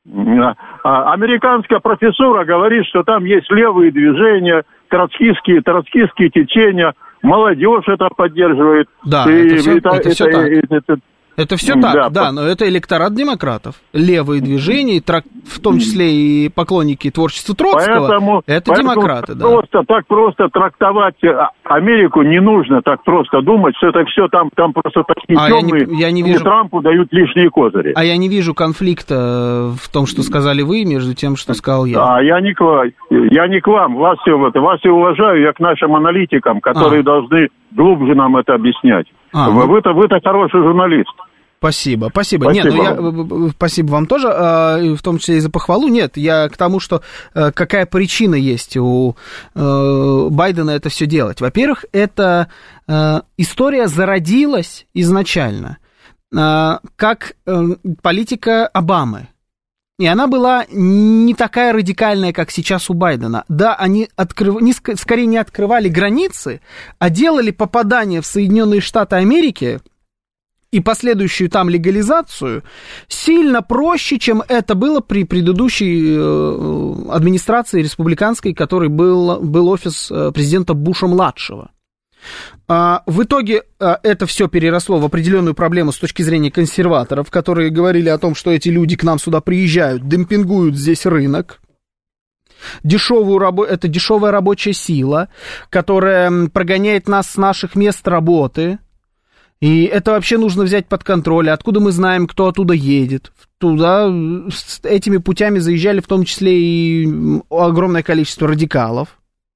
Speaker 6: Американская профессура говорит, что там есть левые движения, троцкистские, троцкистские течения, молодежь это поддерживает.
Speaker 3: Да,
Speaker 6: и,
Speaker 3: это все,
Speaker 6: это,
Speaker 3: это все
Speaker 6: это,
Speaker 3: так.
Speaker 6: Это, это,
Speaker 3: это все да, так, да, но это электорат демократов. Левые движения, в том числе и поклонники творчества Троцкого,
Speaker 6: поэтому,
Speaker 3: это
Speaker 6: поэтому
Speaker 3: демократы. Да.
Speaker 6: Просто, так просто трактовать Америку не нужно так просто думать, что это все там, там просто такие
Speaker 3: а
Speaker 6: темные,
Speaker 3: я не, я не вижу...
Speaker 6: Трампу дают лишние козыри.
Speaker 3: А я не вижу конфликта в том, что сказали вы, между тем, что сказал я.
Speaker 6: А я не к вам, я не к вам, вас все, вас я уважаю, я к нашим аналитикам, которые а. должны глубже нам это объяснять. А, вы, ну... вы-то, вы-то хороший журналист.
Speaker 3: Спасибо, спасибо.
Speaker 6: Спасибо.
Speaker 3: Нет, ну я, спасибо вам тоже, в том числе и за похвалу. Нет, я к тому, что какая причина есть у Байдена это все делать. Во-первых, эта история зародилась изначально как политика Обамы. И она была не такая радикальная, как сейчас у Байдена. Да, они открыв... не, скорее не открывали границы, а делали попадание в Соединенные Штаты Америки и последующую там легализацию сильно проще, чем это было при предыдущей э, администрации республиканской, который был, был офис президента Буша-младшего. А, в итоге а, это все переросло в определенную проблему с точки зрения консерваторов, которые говорили о том, что эти люди к нам сюда приезжают, демпингуют здесь рынок. Дешевую рабо... Это дешевая рабочая сила, которая прогоняет нас с наших мест работы. И это вообще нужно взять под контроль. Откуда мы знаем, кто оттуда едет? Туда с этими путями заезжали в том числе и огромное количество радикалов.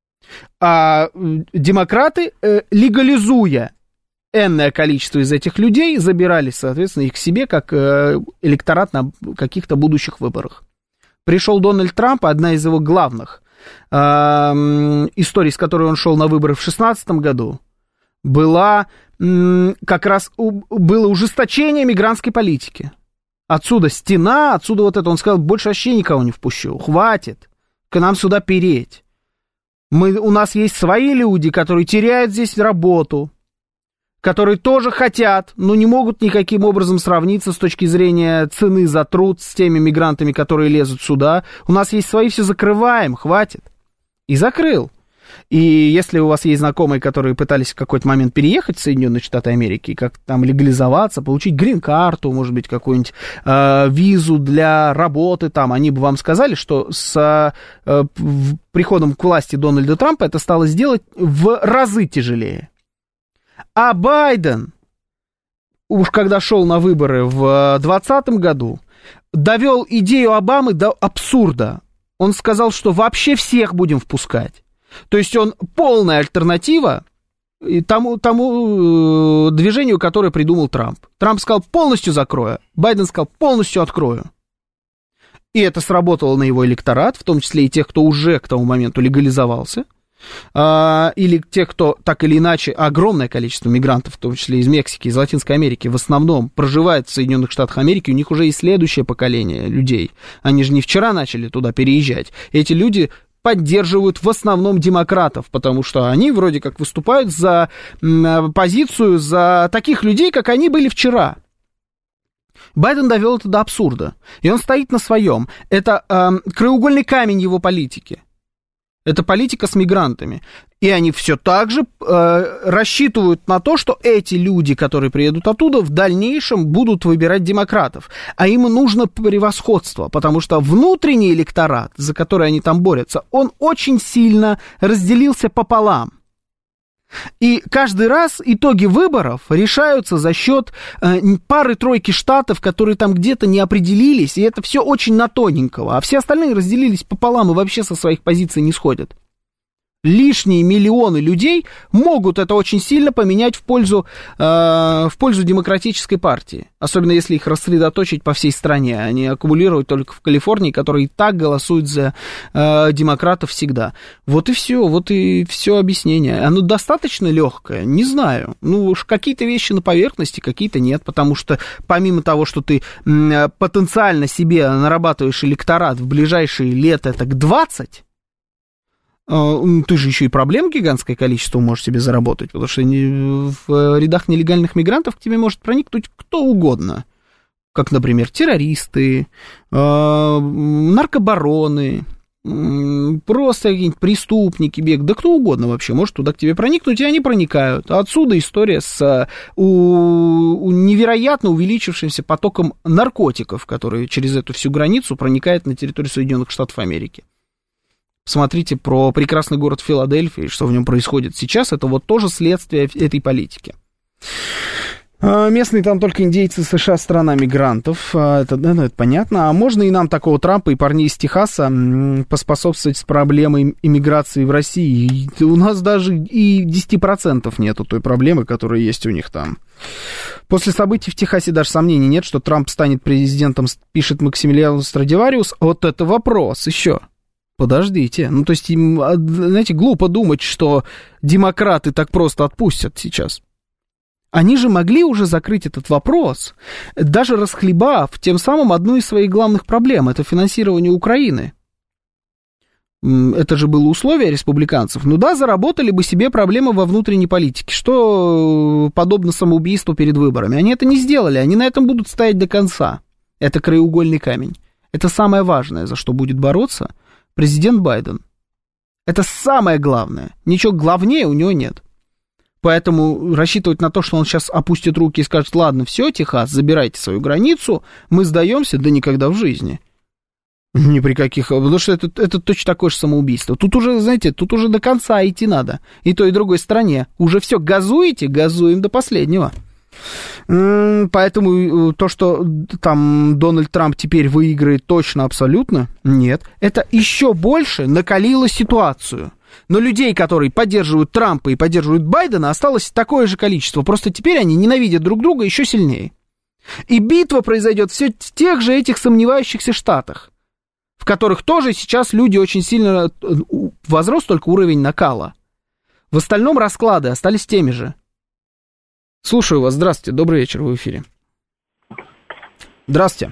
Speaker 3: А демократы, легализуя энное количество из этих людей, забирали, соответственно, их к себе как электорат на каких-то будущих выборах. Пришел Дональд Трамп, одна из его главных э, историй, с которой он шел на выборы в две тысячи шестнадцатом году, была э, как раз у, было ужесточение мигрантской политики. Отсюда стена, отсюда вот это. Он сказал, больше вообще никого не впущу, хватит, к нам сюда переть. Мы, у нас есть свои люди, которые теряют здесь работу, которые тоже хотят, но не могут никаким образом сравниться с точки зрения цены за труд с теми мигрантами, которые лезут сюда. У нас есть свои, все закрываем, хватит. И закрыл. И если у вас есть знакомые, которые пытались в какой-то момент переехать в Соединенные Штаты Америки, как там легализоваться, получить грин-карту, может быть, какую-нибудь э, визу для работы там, они бы вам сказали, что с э, приходом к власти Дональда Трампа это стало сделать в разы тяжелее. А Байден, уж когда шел на выборы в двадцатом году, довел идею Обамы до абсурда. Он сказал, что вообще всех будем впускать. То есть он полная альтернатива тому, тому движению, которое придумал Трамп. Трамп сказал, полностью закрою. Байден сказал, полностью открою. И это сработало на его электорат, в том числе и тех, кто уже к тому моменту легализовался. Или те, кто так или иначе, огромное количество мигрантов, в том числе из Мексики, из Латинской Америки, в основном проживает в Соединенных Штатах Америки, у них уже есть следующее поколение людей. Они же не вчера начали туда переезжать. Эти люди поддерживают в основном демократов, потому что они вроде как выступают за позицию, за таких людей, как они были вчера. Байден довел это до абсурда, и он стоит на своем. Это э, краеугольный камень его политики. Это политика с мигрантами. И они все так же э, рассчитывают на то, что эти люди, которые приедут оттуда, в дальнейшем будут выбирать демократов. А им нужно превосходство, потому что внутренний электорат, за который они там борются, он очень сильно разделился пополам. И каждый раз итоги выборов решаются за счет э, пары-тройки штатов, которые там где-то не определились, и это все очень на тоненького, а все остальные разделились пополам и вообще со своих позиций не сходят. Лишние миллионы людей могут это очень сильно поменять в пользу, э, в пользу демократической партии. Особенно если их рассредоточить по всей стране, а не аккумулировать только в Калифорнии, которые и так голосуют за э, демократов всегда. Вот и все, вот и все объяснение. Оно достаточно легкое? Не знаю. Ну уж какие-то вещи на поверхности, какие-то нет, потому что помимо того, что ты э, потенциально себе нарабатываешь электорат в ближайшие лет, это к двадцать, ты же еще и проблем гигантское количество можешь себе заработать, потому что в рядах нелегальных мигрантов к тебе может проникнуть кто угодно. как, например, террористы, наркобароны, просто какие-нибудь преступники, бег, да кто угодно вообще может туда к тебе проникнуть, и они проникают. Отсюда история с у, у невероятно увеличившимся потоком наркотиков, которые через эту всю границу проникают на территорию Соединенных Штатов Америки. Смотрите про прекрасный город Филадельфия, что в нем происходит сейчас, это вот тоже следствие этой политики. Местные там только индейцы США, страна мигрантов, это, ну, это понятно. А можно и нам такого Трампа и парней из Техаса поспособствовать с проблемой иммиграции в России? И у нас даже и десять процентов нету той проблемы, которая есть у них там. После событий в Техасе даже сомнений нет, что Трамп станет президентом, пишет Максимилиан Страдивариус. Вот это вопрос еще. Подождите. Ну, то есть, знаете, глупо думать, что демократы так просто отпустят сейчас. Они же могли уже закрыть этот вопрос, даже расхлебав тем самым одну из своих главных проблем, это финансирование Украины. Это же было условие республиканцев. Ну да, заработали бы себе проблемы во внутренней политике, что подобно самоубийству перед выборами. Они это не сделали, они на этом будут стоять до конца. Это краеугольный камень. Это самое важное, за что будет бороться президент Байден. Это самое главное. Ничего главнее у него нет. Поэтому рассчитывать на то, что он сейчас опустит руки и скажет: ладно, все, Техас, забирайте свою границу, мы сдаемся, да никогда в жизни. Ни при каких... Потому что это, это точно такое же самоубийство. Тут уже, знаете, тут уже до конца идти надо. И той, и другой стороне. Уже все, газуете, газуем до последнего. Поэтому то, что там Дональд Трамп теперь выиграет точно, абсолютно, нет. Это еще больше накалило ситуацию. Но людей, которые поддерживают Трампа и поддерживают Байдена, осталось такое же количество. Просто теперь они ненавидят друг друга еще сильнее. И битва произойдет все в тех же этих сомневающихся штатах, в которых тоже сейчас люди очень сильно... Возрос только уровень накала. В остальном расклады остались теми же. Слушаю вас. Здравствуйте. Добрый вечер. Вы в эфире. Здравствуйте.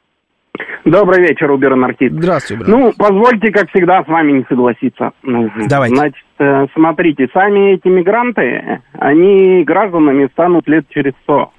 Speaker 7: Добрый вечер, Уберн Артист.
Speaker 3: Здравствуйте,
Speaker 7: Уберн. Ну, позвольте, как всегда, с вами не согласиться.
Speaker 3: Давайте.
Speaker 7: Значит, смотрите, сами эти мигранты, они гражданами станут лет через сто.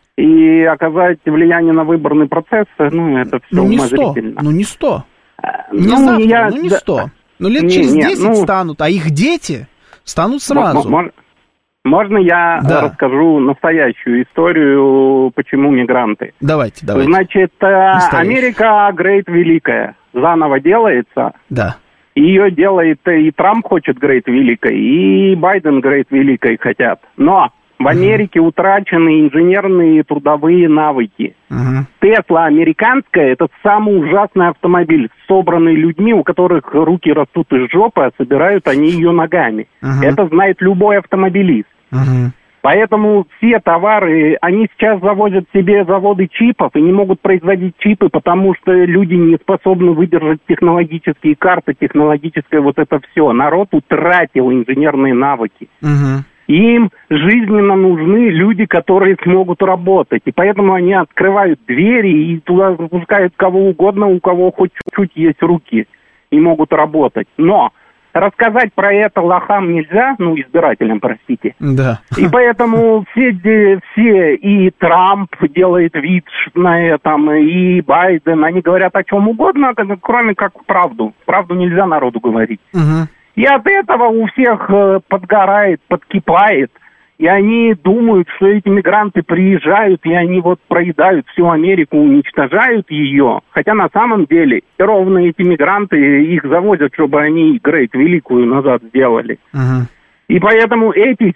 Speaker 7: И оказать влияние на выборный процесс, ну, это все
Speaker 3: ну, не
Speaker 7: умозрительно.
Speaker 3: сто, ну, не сто. Не
Speaker 7: ну,
Speaker 3: завтра,
Speaker 7: я...
Speaker 3: ну, не сто. Ну, лет не, через десять ну... станут, а их дети станут сразу.
Speaker 7: М- м- Можно я
Speaker 3: да.
Speaker 7: расскажу настоящую историю, почему мигранты?
Speaker 3: Давайте, давайте.
Speaker 7: Значит, Америка Грейт Великая заново делается.
Speaker 3: Да.
Speaker 7: Ее делает и Трамп хочет Грейт Великой, и Байден Грейт Великой хотят. Но в Америке uh-huh. утрачены инженерные трудовые навыки. Тесла uh-huh. американская — это самый ужасный автомобиль, собранный людьми, у которых руки растут из жопы, а собирают они ее ногами. Uh-huh. Это знает любой автомобилист. Uh-huh. Поэтому все товары, они сейчас завозят себе заводы чипов и не могут производить чипы, потому что люди не способны выдержать технологические карты, технологическое вот это все. Народ утратил инженерные навыки. Uh-huh. Им жизненно нужны люди, которые смогут работать. И поэтому они открывают двери и туда запускают кого угодно, у кого хоть чуть-чуть есть руки, и могут работать. Но рассказать про это лохам нельзя, ну, избирателям, простите.
Speaker 3: Да.
Speaker 7: И поэтому все, все, и Трамп делает вид на этом, и Байден, они говорят о чем угодно, кроме как правду. Правду нельзя народу говорить. Угу. И от этого у всех подгорает, подкипает, и они думают, что эти мигранты приезжают, и они вот проедают всю Америку, уничтожают ее. Хотя на самом деле ровно эти мигранты их завозят, чтобы они Грейт Великую назад сделали. Uh-huh. И поэтому эти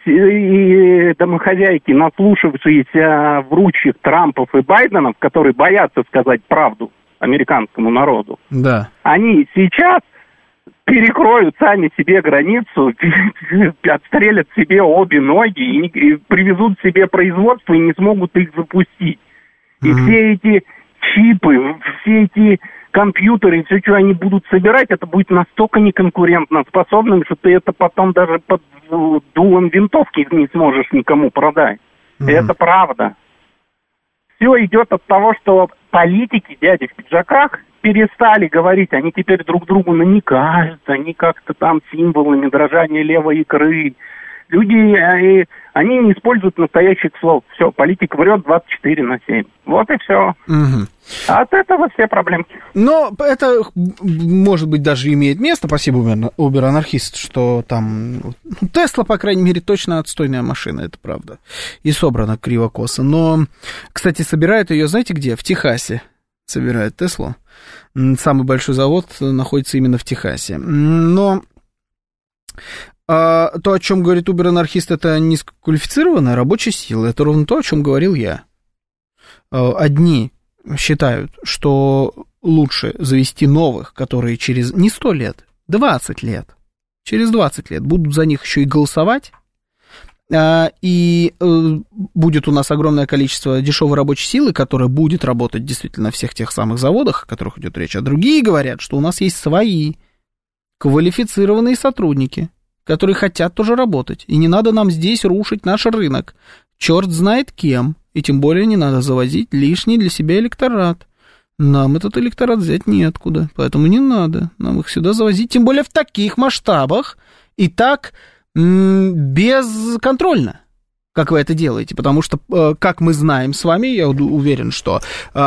Speaker 7: и домохозяйки, наслушавшиеся врущих Трампов и Байденов, которые боятся сказать правду американскому народу,
Speaker 3: да.
Speaker 7: они сейчас перекроют сами себе границу, отстрелят себе обе ноги и, и привезут себе производство и не смогут их запустить. И mm-hmm. все эти чипы, все эти компьютеры, все, что они будут собирать, это будет настолько неконкурентно способным, что ты это потом даже под дулом винтовки не сможешь никому продать. Mm-hmm. Это правда. Все идет от того, что политики, дяди в пиджаках, перестали говорить, они теперь друг другу намекают, они как-то там символами дрожания левой икры, Люди, они не используют настоящих слов. Все, политик врет двадцать четыре на семь. Вот и все.
Speaker 3: Угу.
Speaker 7: А от этого все проблемки.
Speaker 3: Но это, может быть, даже имеет место, спасибо, Убер-анархист, что там... Тесла, по крайней мере, точно отстойная машина, это правда. И собрана криво-косо. Но, кстати, собирают ее, знаете где? В Техасе собирают Теслу. Самый большой завод находится именно в Техасе. Но... А то, о чем говорит Убер-анархист, это низкоквалифицированная рабочая сила. Это ровно то, о чем говорил я. Одни считают, что лучше завести новых, которые через не сто лет, двадцать лет, через двадцать лет будут за них еще и голосовать, и будет у нас огромное количество дешевой рабочей силы, которая будет работать действительно на всех тех самых заводах, о которых идет речь. А другие говорят, что у нас есть свои квалифицированные сотрудники, которые хотят тоже работать, и не надо нам здесь рушить наш рынок. Черт знает кем, и тем более не надо завозить лишний для себя электорат. Нам этот электорат взять неоткуда, поэтому не надо нам их сюда завозить, тем более в таких масштабах и так м- безконтрольно, как вы это делаете, потому что, как мы знаем с вами, я уверен, что э,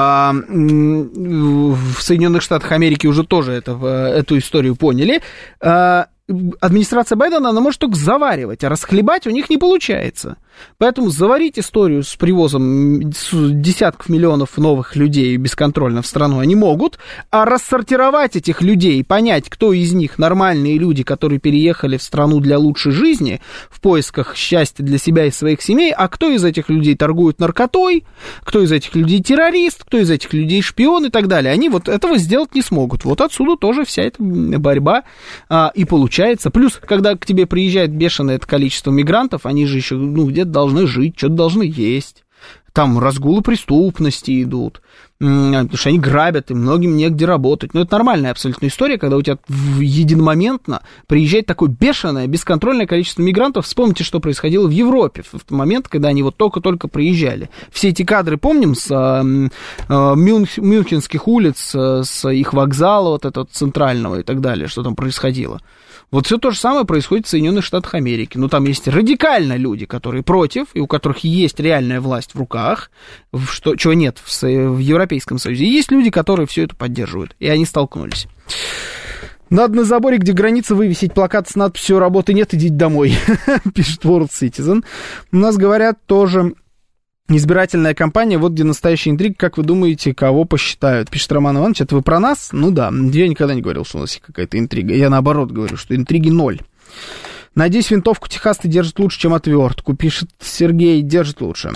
Speaker 3: в Соединенных Штатах Америки уже тоже это, эту историю поняли, э, администрация Байдена, она может только заваривать, а расхлебать у них не получается. Поэтому заварить историю с привозом десятков миллионов новых людей бесконтрольно в страну они могут, а рассортировать этих людей, понять, кто из них нормальные люди, которые переехали в страну для лучшей жизни, в поисках счастья для себя и своих семей, а кто из этих людей торгует наркотой, кто из этих людей террорист, кто из этих людей шпион и так далее. Они вот этого сделать не смогут. Вот отсюда тоже вся эта борьба а, и получается. Плюс, когда к тебе приезжает бешеное это количество мигрантов, они же еще, ну, где-то должны жить, что-то должны есть. Там разгулы преступности идут, потому что они грабят, и многим негде работать. Но это нормальная абсолютно история, когда у тебя единомоментно приезжает такое бешеное, бесконтрольное количество мигрантов. Вспомните, что происходило в Европе в тот момент, когда они вот только-только приезжали. Все эти кадры помним с э, мюнх, мюнхенских улиц, с их вокзала вот этого центрального и так далее, что там происходило. Вот все то же самое происходит в Соединенных Штатах Америки. Но там есть радикально люди, которые против, и у которых есть реальная власть в руках, что, чего нет в, в Европейском Союзе. И есть люди, которые все это поддерживают, и они столкнулись. Надо на заборе, где граница, вывесить плакат с надписью «Работы нет, идите домой», пишет World Citizen. У нас говорят тоже... Избирательная кампания, вот где настоящая интрига. Как вы думаете, кого посчитают? Пишет Роман Иванович, это вы про нас? Ну да, я никогда не говорил, что у нас есть какая-то интрига. Я наоборот говорю, что интриги ноль. Надеюсь, винтовку техасцы держит лучше, чем отвертку, пишет Сергей, держит лучше.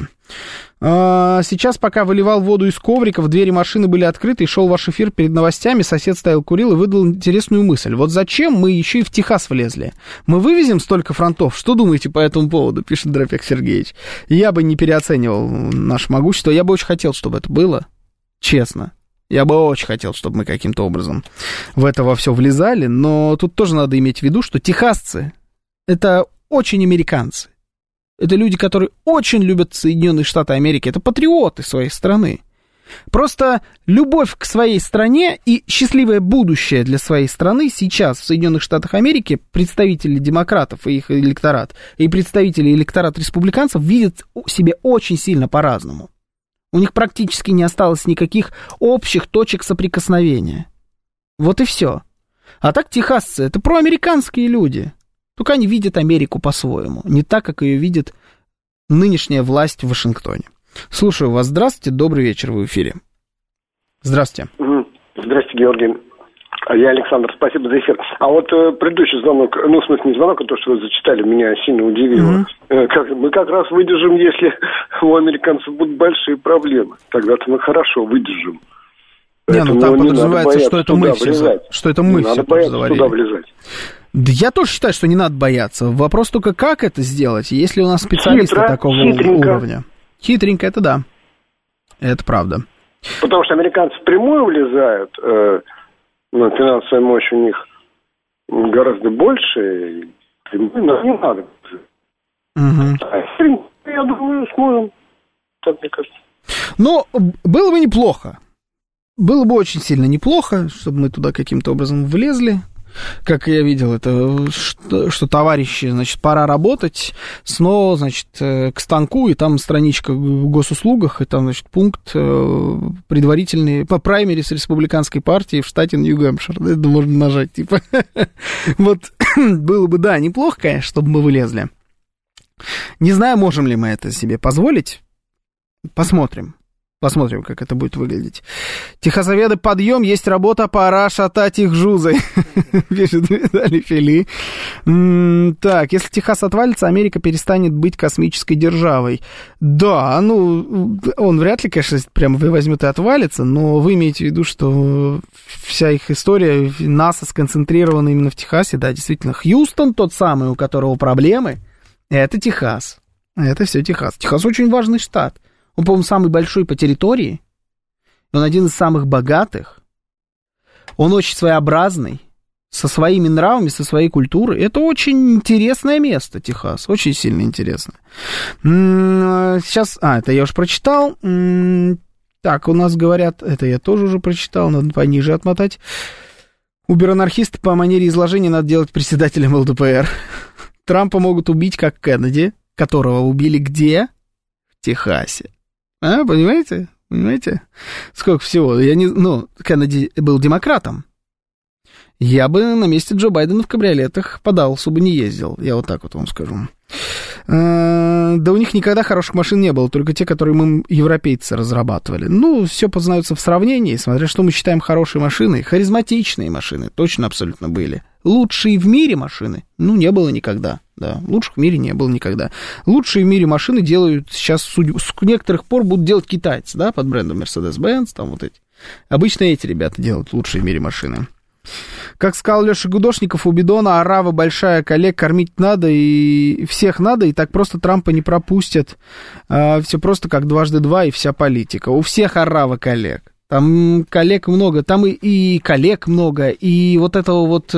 Speaker 3: Сейчас, пока выливал воду из ковриков, двери машины были открыты, и шел ваш эфир перед новостями, сосед стоял, курил и выдал интересную мысль. Вот зачем мы еще и в Техас влезли? Мы вывезем столько фронтов? Что думаете по этому поводу, пишет Дропек Сергеевич. Я бы не переоценивал наше могущество, я бы очень хотел, чтобы это было, честно. Я бы очень хотел, чтобы мы каким-то образом в это во все влезали, но тут тоже надо иметь в виду, что техасцы — это очень американцы. Это люди, которые очень любят Соединенные Штаты Америки. Это патриоты своей страны. Просто любовь к своей стране и счастливое будущее для своей страны сейчас в Соединенных Штатах Америки представители демократов и их электорат, и представители электората республиканцев видят себе очень сильно по-разному. У них практически не осталось никаких общих точек соприкосновения. Вот и все. А так техасцы — это проамериканские люди. Только они видят Америку по-своему, не так, как ее видит нынешняя власть в Вашингтоне. Слушаю вас. Здравствуйте, добрый вечер, вы в эфире. Здравствуйте.
Speaker 8: Здравствуйте, Георгий. Я Александр, спасибо за эфир. А вот э, предыдущий звонок, ну, в смысле, не звонок, а то, что вы зачитали, меня сильно удивило. Mm-hmm. Э, как, мы как раз выдержим, если у американцев будут большие проблемы. Тогда-то мы хорошо выдержим.
Speaker 3: Не, ну там подразумевается, что это мы все, что это мы все заварили. Да я тоже считаю, что не надо бояться. Вопрос только, как это сделать, если у нас специалисты Хитро, такого хитренько. уровня. Хитренько, это да. Это правда.
Speaker 8: Потому что американцы впрямую влезают, э, но финансовая мощь у них гораздо больше, и нам не надо. Угу. А, я думаю, сможем. Так мне кажется.
Speaker 3: Ну, было бы неплохо. Было бы очень сильно неплохо, чтобы мы туда каким-то образом влезли. как я видел, это что, что товарищи, значит, пора работать, снова, значит, к станку, и там страничка в госуслугах, и там, значит, пункт предварительный по праймерис республиканской партии в штате Нью-Гэмпшир. Это можно нажать, типа. Вот было бы, да, неплохо, конечно, чтобы мы вылезли. Не знаю, можем ли мы это себе позволить. Посмотрим. Посмотрим, как это будет выглядеть. Техасоведы, подъем, есть работа, пора шатать их жузой. Пишет Виталий Фили. Так, если Техас отвалится, Америка перестанет быть космической державой. Да, ну, он вряд ли, конечно, прямо возьмет и отвалится, но вы имеете в виду, что вся их история НАСА сконцентрирована именно в Техасе. Да, действительно, Хьюстон, тот самый, у которого проблемы, это Техас. Это все Техас. Техас очень важный штат. Он, по-моему, самый большой по территории. Он один из самых богатых. Он очень своеобразный, со своими нравами, со своей культурой. Это очень интересное место, Техас. Очень сильно интересно. Сейчас... А, это я уже прочитал. Так, у нас говорят... Это я тоже уже прочитал, надо пониже отмотать. Убер-анархисты по манере изложения надо делать председателем эл дэ пэ эр. Трампа могут убить, как Кеннеди, которого убили где? В Техасе. А, понимаете? Понимаете? Сколько всего. Я не... Ну, Кеннеди был демократом. Я бы на месте Джо Байдена в кабриолетах подался бы, не ездил. Я вот так вот вам скажу. А, да у них никогда хороших машин не было, только те, которые мы, европейцы, разрабатывали. Ну, все познается в сравнении, смотря что мы считаем хорошей машиной. Харизматичные машины точно абсолютно были. Лучшие в мире машины, ну, не было никогда. Да, лучших в мире не было никогда. Лучшие в мире машины делают сейчас, с некоторых пор будут делать китайцы, да, под брендом Mercedes-Benz, там вот эти. Обычно эти ребята делают лучшие в мире машины. Как сказал Леша Гудошников, у Бидона орава большая, коллег кормить надо, и всех надо, и так просто Трампа не пропустят. А, все просто как дважды два, и вся политика. У всех орава коллег. Там коллег много, там и, и коллег много, и вот этого вот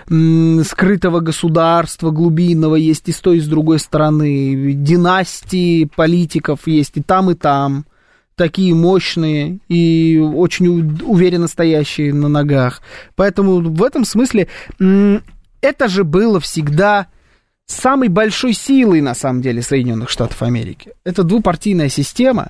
Speaker 3: м, скрытого государства глубинного есть и с той, и с другой стороны. Династии политиков есть и там, и там. Такие мощные и очень уверенно стоящие на ногах. Поэтому в этом смысле м, это же было всегда самой большой силой, на самом деле, Соединенных Штатов Америки. Это двупартийная система,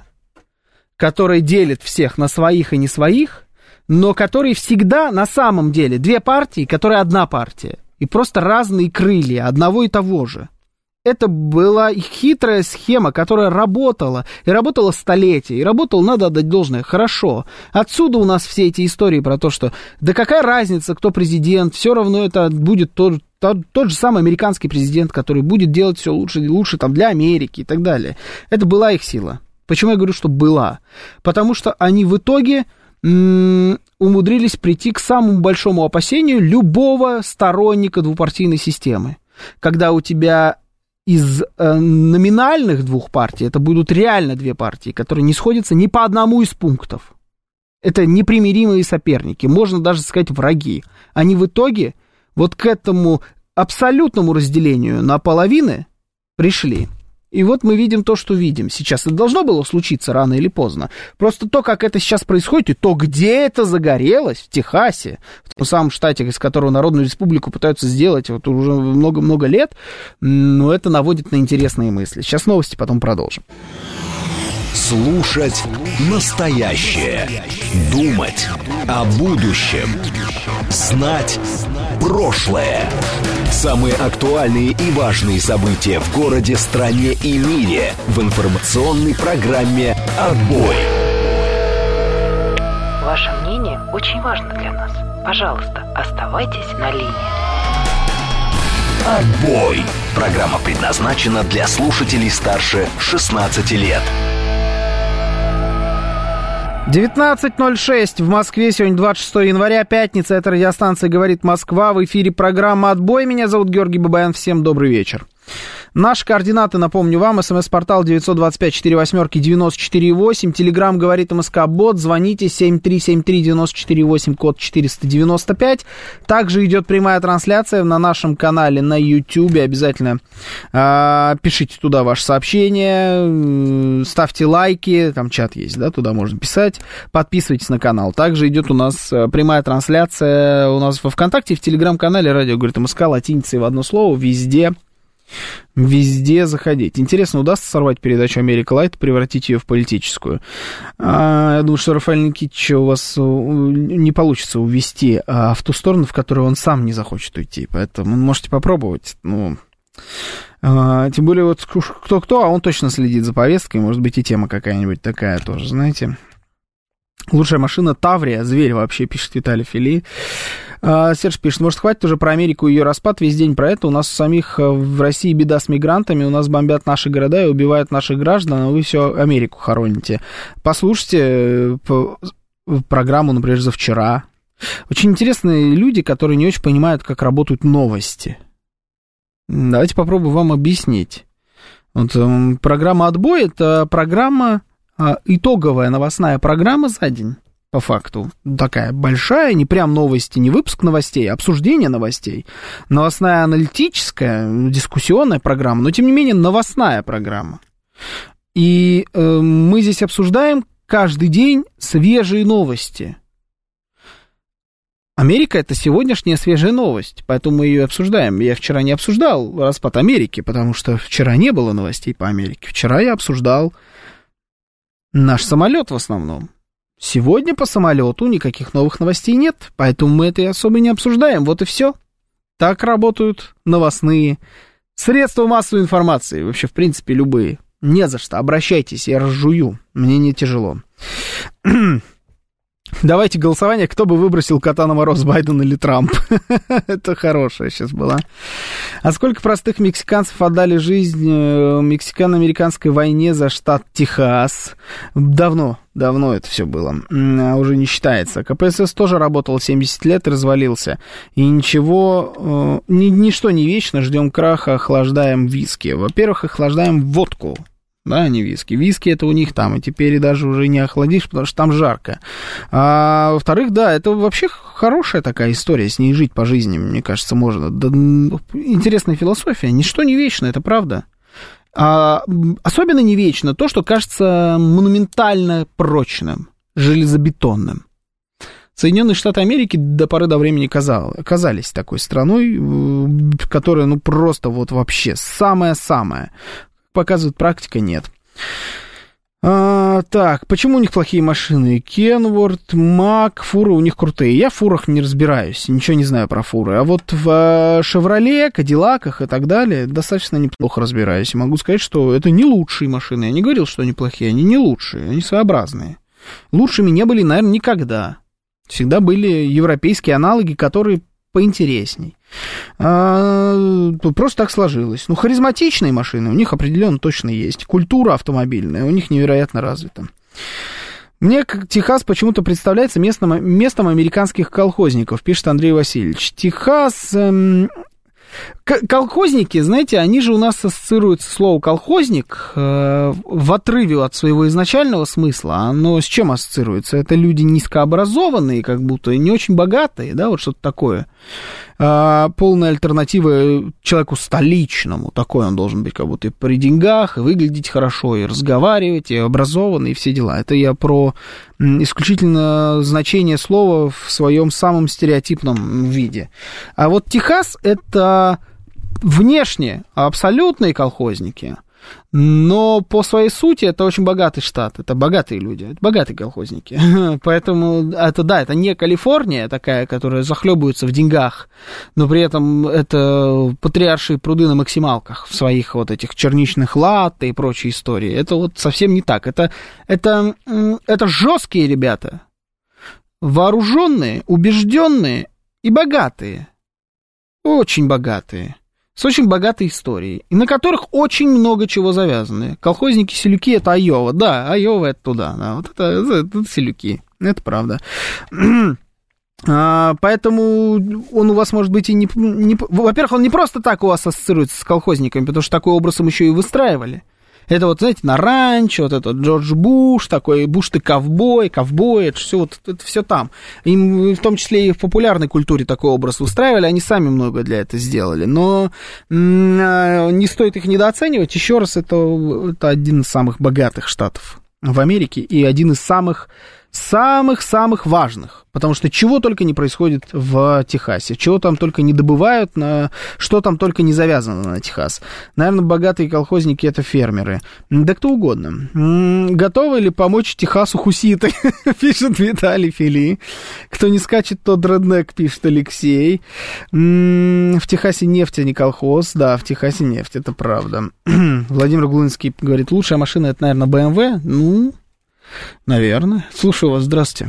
Speaker 3: который делит всех на своих и не своих, но который всегда на самом деле две партии, которые одна партия, и просто разные крылья одного и того же. Это была хитрая схема, которая работала, и работала столетия, и работала, надо отдать должное, хорошо. Отсюда у нас все эти истории про то, что да какая разница, кто президент, все равно это будет тот, тот, тот же самый американский президент, который будет делать все лучше и лучше там, для Америки и так далее. Это была их сила. Почему я говорю, что была? Потому что они в итоге м- умудрились прийти к самому большому опасению любого сторонника двупартийной системы. Когда у тебя из э, номинальных двух партий, это будут реально две партии, которые не сходятся ни по одному из пунктов. Это непримиримые соперники, можно даже сказать враги. Они в итоге вот к этому абсолютному разделению на половины пришли. И вот мы видим то, что видим сейчас. Это должно было случиться рано или поздно. Просто то, как это сейчас происходит, и то, где это загорелось, в Техасе, в том самом штате, из которого Народную Республику пытаются сделать вот уже много-много лет, ну, это наводит на интересные мысли. Сейчас новости, потом продолжим.
Speaker 1: Слушать настоящее. Думать о будущем. Знать прошлое. Самые актуальные и важные события в городе, стране и мире в информационной программе «Отбой».
Speaker 2: Ваше мнение очень важно для нас. Пожалуйста, оставайтесь на линии.
Speaker 1: «Отбой». Программа предназначена для слушателей старше шестнадцати лет.
Speaker 3: девятнадцать ноль шесть в Москве, сегодня двадцать шестое января, пятница, это радиостанция «Говорит Москва», в эфире программа «Отбой», меня зовут Георгий Бабаян, всем добрый вечер. Наши координаты, напомню вам, смс-портал девять два пять четыре восемь девяносто четыре восемь, телеграмм говорит МСК-бот, звоните семь три семь три девяносто четыре восемь, код четыреста девяносто пять. Также идет прямая трансляция на нашем канале на YouTube, обязательно э, пишите туда ваше сообщение, ставьте лайки, там чат есть, да, туда можно писать, подписывайтесь на канал. Также идет у нас прямая трансляция у нас во ВКонтакте, в телеграм-канале «Радио говорит МСК», латиницей в одно слово, везде. Везде заходить. Интересно, удастся сорвать передачу «Америка Лайт», превратить ее в политическую? А, я думаю, что Рафаэль Никитич у вас не получится увести а, в ту сторону, в которую он сам не захочет уйти. Поэтому можете попробовать. Ну, а, тем более, вот кто-кто, а он точно следит за повесткой. Может быть, и тема какая-нибудь такая тоже, знаете. Лучшая машина Таврия, зверь вообще, пишет Виталий Фили. А, Серж пишет, может, хватит уже про Америку и ее распад, весь день про это. У нас у самих в России беда с мигрантами, у нас бомбят наши города и убивают наших граждан, а вы все Америку хороните. Послушайте программу, например, за вчера. Очень интересные люди, которые не очень понимают, как работают новости. Давайте попробую вам объяснить. Вот, программа «Отбой» — это программа... итоговая новостная программа за день, по факту. Такая большая, не прям новости, не выпуск новостей, а обсуждение новостей. Новостная аналитическая, дискуссионная программа, но, тем не менее, новостная программа. И э, мы здесь обсуждаем каждый день свежие новости. Америка — это сегодняшняя свежая новость, поэтому мы ее обсуждаем. Я вчера не обсуждал распад Америки, потому что вчера не было новостей по Америке. Вчера я обсуждал наш самолет в основном. Сегодня по самолету никаких новых новостей нет, поэтому мы это и особо не обсуждаем. Вот и все. Так работают новостные средства массовой информации. Вообще, в принципе, любые. Не за что. Обращайтесь, я разжую. Мне не тяжело. Давайте голосование, кто бы выбросил кота на мороз, Байден или Трамп. Это хорошая сейчас была. А сколько простых мексиканцев отдали жизнь в мексикано-американской войне за штат Техас? Давно, давно это все было. Уже не считается. ка пэ эс эс тоже работал семьдесят лет и развалился. И ничего, ни, ничто не вечно, ждем краха, охлаждаем виски. Во-первых, охлаждаем водку. Да, не виски. Виски это у них там, и теперь даже уже не охладишь, потому что там жарко. А, во-вторых, да, это вообще хорошая такая история, с ней жить по жизни, мне кажется, можно. Да, интересная философия, ничто не вечно, это правда. А, особенно не вечно то, что кажется монументально прочным, железобетонным. Соединенные Штаты Америки до поры до времени казались такой страной, которая, ну, просто вот вообще самая-самая. Показывает практика, нет. А, так, почему у них плохие машины? Кенворд, Мак, фуры у них крутые. Я в фурах не разбираюсь, ничего не знаю про фуры. А вот в Шевроле, Кадиллаках и так далее достаточно неплохо разбираюсь. И могу сказать, что это не лучшие машины. Я не говорил, что они плохие, они не лучшие, они своеобразные. Лучшими не были, наверное, никогда. Всегда были европейские аналоги, которые поинтересней. А, просто так сложилось. Ну, харизматичные машины у них определенно точно есть. Культура автомобильная у них невероятно развита. Мне Техас почему-то представляется местным, местом американских колхозников, пишет Андрей Васильевич. Техас... Эм... Колхозники, знаете, они же у нас ассоциируются слово «колхозник» э, в отрыве от своего изначального смысла. Оно с чем ассоциируется? Это люди низкообразованные, как будто, не очень богатые, да, вот что-то такое. Э, полная альтернатива человеку столичному. Такой он должен быть, как будто и при деньгах, и выглядеть хорошо, и разговаривать, и образованный, и все дела. Это я про исключительно значение слова в своем самом стереотипном виде. А вот Техас — это внешне абсолютные колхозники, но по своей сути это очень богатый штат, это богатые люди, это богатые колхозники. Поэтому это, да, это не Калифорния такая, которая захлебывается в деньгах, но при этом это патриаршие пруды на максималках в своих вот этих черничных латте и прочей истории. Это вот совсем не так. Это, это, это жесткие ребята, вооруженные, убежденные и богатые, очень богатые. С очень богатой историей, и на которых очень много чего завязано. Колхозники-селюки — это Айова. Да, Айова — это туда. Да, вот это, это, это селюки. Это правда. А, поэтому он у вас, может быть, и не, не... Во-первых, он не просто так у вас ассоциируется с колхозниками, потому что такой образ им еще и выстраивали. Это вот, знаете, на ранчо, вот этот Джордж Буш, такой Буш ты ковбой, ковбой, это все, вот, это все там. Им в том числе и в популярной культуре такой образ выстраивали, они сами многое для этого сделали. Но м- не стоит их недооценивать. Еще раз, это, это один из самых богатых штатов в Америке и один из самых самых-самых важных, потому что чего только не происходит в Техасе, чего там только не добывают, на, что там только не завязано на Техас. Наверное, богатые колхозники — это фермеры. Да кто угодно. Готовы ли помочь Техасу хуситы? Пишет Виталий Фили. Кто не скачет, тот реднек, пишет Алексей. В Техасе нефть, а не колхоз. Да, в Техасе нефть, это правда. Владимир Глынский говорит, лучшая машина — это, наверное, бэ эм вэ. Ну... Наверное. Слушаю вас, здравствуйте.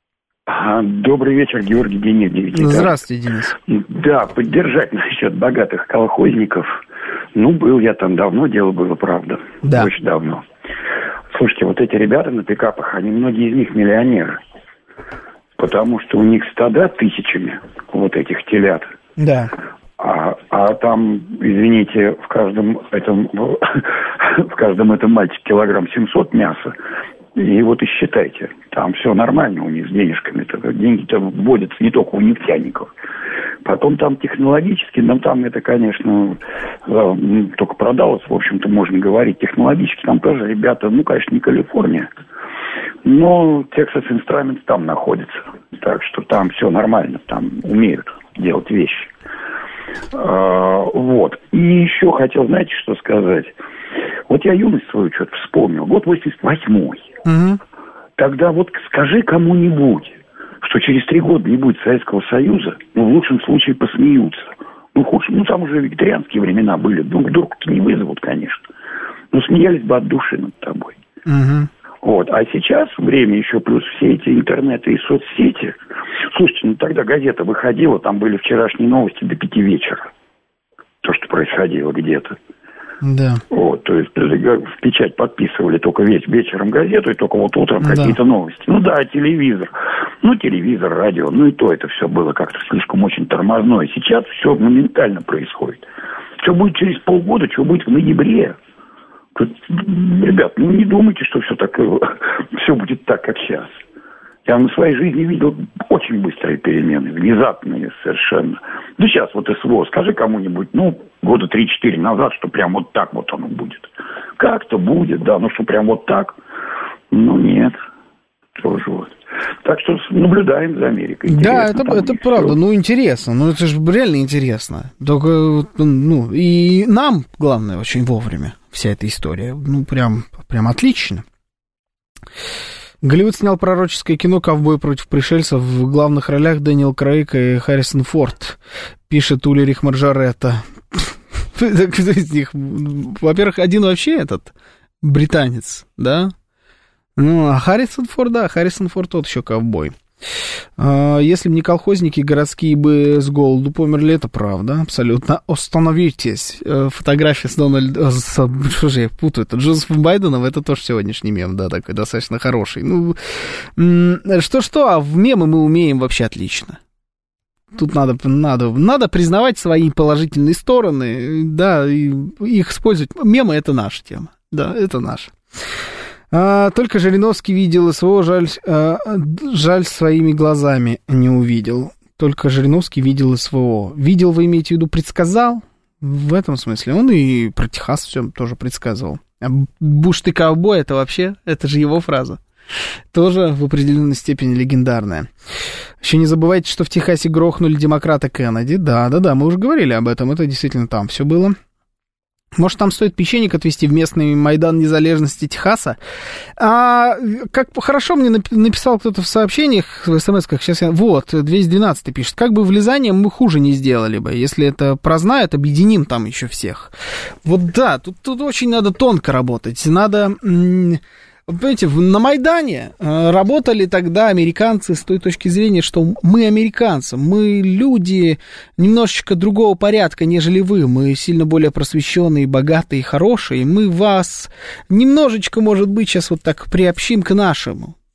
Speaker 9: Добрый вечер, Георгий Геннадьевич.
Speaker 3: Здравствуйте, Денис.
Speaker 9: Да, поддержать насчет богатых колхозников. Ну, был я там давно, дело было, правда.
Speaker 3: Да.
Speaker 9: Очень давно. Слушайте, вот эти ребята на пикапах, они, многие из них миллионеры. Потому что у них стада тысячами, вот этих телят.
Speaker 3: Да.
Speaker 9: А, а там, извините, в каждом этом, в каждом этом мальчике килограмм семьсот мяса. И вот и считайте, там все нормально у них с денежками. Деньги-то вводятся не только у нефтяников. Потом там технологически, ну там это, конечно, только продалось, в общем-то, можно говорить. Технологически там тоже ребята, ну, конечно, не Калифорния, но Texas Instruments там находится. Так что там все нормально, там умеют делать вещи. А, вот. И еще хотел, знаете, что сказать? Вот я юность свою что-то вспомнил. Год восемьдесят восьмой.
Speaker 3: Угу.
Speaker 9: Тогда вот скажи кому-нибудь, что через три года не будет Советского Союза, ну, в лучшем случае посмеются. Ну, худшем, ну, там уже вегетарианские времена были. Ну, вдруг-то не вызовут, конечно. Но смеялись бы от души над тобой.
Speaker 3: Угу.
Speaker 9: Вот. А сейчас время еще плюс все эти интернеты и соцсети. Слушайте, ну тогда газета выходила, там были вчерашние новости до пяти вечера. То, что происходило где-то.
Speaker 3: Да.
Speaker 9: Вот, то есть в печать подписывали только веч- вечером газету, и только вот утром
Speaker 3: да.
Speaker 9: какие-то новости. Ну да, телевизор. Ну, телевизор, радио, ну и то это все было как-то слишком очень тормозное. Сейчас все моментально происходит. Что будет через полгода, что будет в ноябре? Тут, ребят, ну не думайте, что все так, все будет так, как сейчас. Я на своей жизни видел очень быстрые перемены, внезапные совершенно. Да сейчас вот СВО, скажи кому-нибудь, ну, года три-четыре назад, что прям вот так вот оно будет. Как-то будет, да, но что прям вот так, ну, нет. Тоже вот. Так что наблюдаем за Америкой.
Speaker 3: Да, это, это правда, ну, интересно, ну, это же реально интересно. Только, ну, и нам, главное, очень вовремя вся эта история. Ну, прям, прям отлично. Голливуд снял пророческое кино «Ковбой против пришельцев». В главных ролях Дэниел Крейг и Харрисон Форд, пишет Ульрих Маржаретта. Кто из них? Во-первых, один вообще этот британец, да? Ну, а Харрисон Форд, да, Харрисон Форд тот еще ковбой. Если бы не колхозники, городские бы с голоду померли, это правда, абсолютно. Остановитесь. Фотография с Дональдом... Что же я путаю? Это Джозефом Байденом, это тоже сегодняшний мем, да, такой достаточно хороший. Ну, что-что, а в мемы мы умеем вообще отлично. Тут надо, надо, надо признавать свои положительные стороны, да, и их использовать. Мемы — это наша тема, да, это наша. А, только Жириновский видел СВО, жаль, а, жаль, своими глазами не увидел. Только Жириновский видел СВО. Видел, вы имеете в виду, предсказал? В этом смысле. Он и про Техас все тоже предсказывал. А Буш ты ковбой, это вообще, это же его фраза. Тоже в определенной степени легендарная. Еще не забывайте, что в Техасе грохнули демократа Кеннеди. Да, да, да, мы уже говорили об этом. Это действительно там все было. Может, там стоит печенье отвезти в местный Майдан Незалежности Техаса? А как хорошо мне написал кто-то в сообщениях, в смс-ках, сейчас я... Вот, двести двенадцать пишет. Как бы влезанием мы хуже не сделали бы. Если это прознают, объединим там еще всех. Вот да, тут, тут очень надо тонко работать. Надо... Понимаете, на Майдане работали тогда американцы с той точки зрения, что мы американцы, мы люди немножечко другого порядка, нежели вы, мы сильно более просвещенные, богатые, хорошие, мы вас немножечко, может быть, сейчас вот так приобщим к нашему.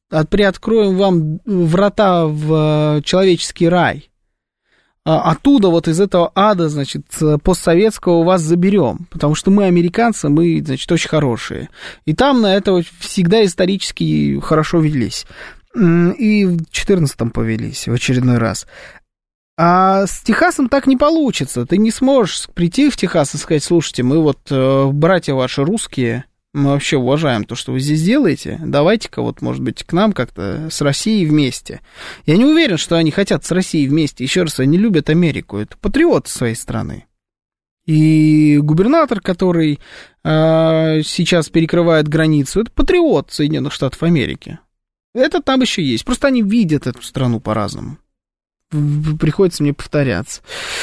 Speaker 3: приоткроем вам врата в человеческий рай. Оттуда, вот из этого ада, значит, постсоветского вас заберем, потому что мы, американцы, мы, значит, очень хорошие. И там на это всегда исторически хорошо велись. И в четырнадцатом повелись в очередной раз. А с Техасом так не получится. Ты не сможешь прийти в Техас и сказать: слушайте, мы вот, братья ваши русские, мы вообще уважаем то, что вы здесь делаете. Давайте-ка вот, может быть, к нам как-то с Россией вместе. Я не уверен, что они хотят с Россией вместе. Еще раз, они любят Америку. Это патриоты своей страны. И губернатор, который э, сейчас перекрывает границу, это патриот Соединенных Штатов Америки. Это там еще есть. Просто они видят эту страну по-разному. Приходится мне повторяться.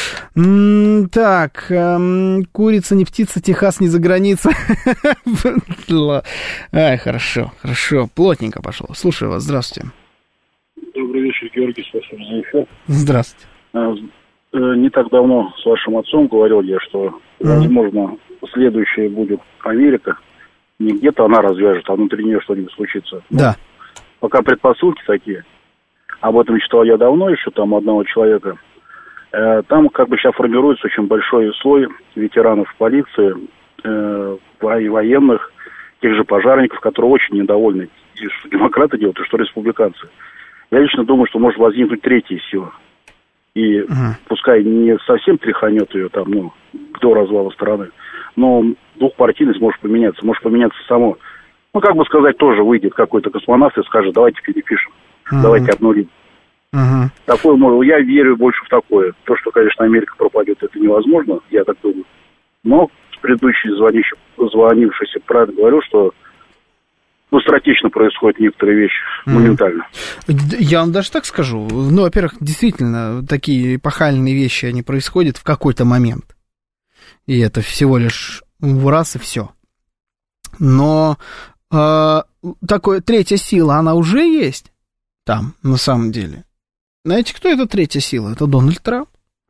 Speaker 3: Так, курица не птица, Техас не за границей. Ай, хорошо, хорошо, плотненько пошло. Слушаю вас, здравствуйте.
Speaker 6: Добрый вечер, Георгий, спасибо за эфир.
Speaker 3: Здравствуйте.
Speaker 6: Не так давно с вашим отцом говорил я, что, возможно, следующая будет Америка. Не где-то она развяжет, а внутри нее что-нибудь случится.
Speaker 3: Да.
Speaker 6: Пока предпосылки такие. Об этом читал я давно еще, там, одного человека. Э, там как бы сейчас формируется очень большой слой ветеранов полиции, э, военных, тех же пожарников, которые очень недовольны, и что демократы делают, и что республиканцы. Я лично думаю, что может возникнуть третья сила. И uh-huh. пускай не совсем тряханет ее там, ну, до развала страны, но двухпартийность может поменяться, может поменяться само. Ну, как бы сказать, тоже выйдет какой-то космонавт и скажет: давайте перепишем. Uh-huh. Давайте обнулим. Uh-huh. Такое, я верю больше в такое. То, что, конечно, Америка пропадет, это невозможно, я так думаю. Но предыдущий звонивший, звонившийся правильно говорил, что быстротечно происходят некоторые вещи, uh-huh. моментально.
Speaker 3: Я вам даже так скажу. Ну, во-первых, действительно, такие эпохальные вещи, они происходят в какой-то момент. И это всего лишь раз и все. Но э, такое, третья сила, она уже есть там, на самом деле. Знаете, кто эта третья сила? Это Дональд Трамп.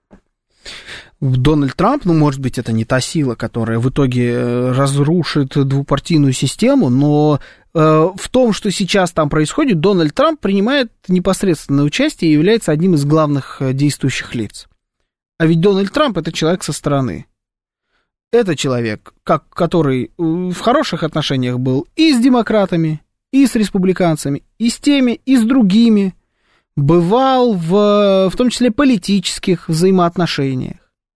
Speaker 3: Дональд Трамп, ну, может быть, это не та сила, которая в итоге разрушит двупартийную систему, но э, в том, что сейчас там происходит, Дональд Трамп принимает непосредственное участие и является одним из главных действующих лиц. А ведь Дональд Трамп — это человек со стороны. Это человек, как, который в хороших отношениях был и с демократами, и с республиканцами, и с теми, и с другими. Бывал в, в том числе, политических взаимоотношениях.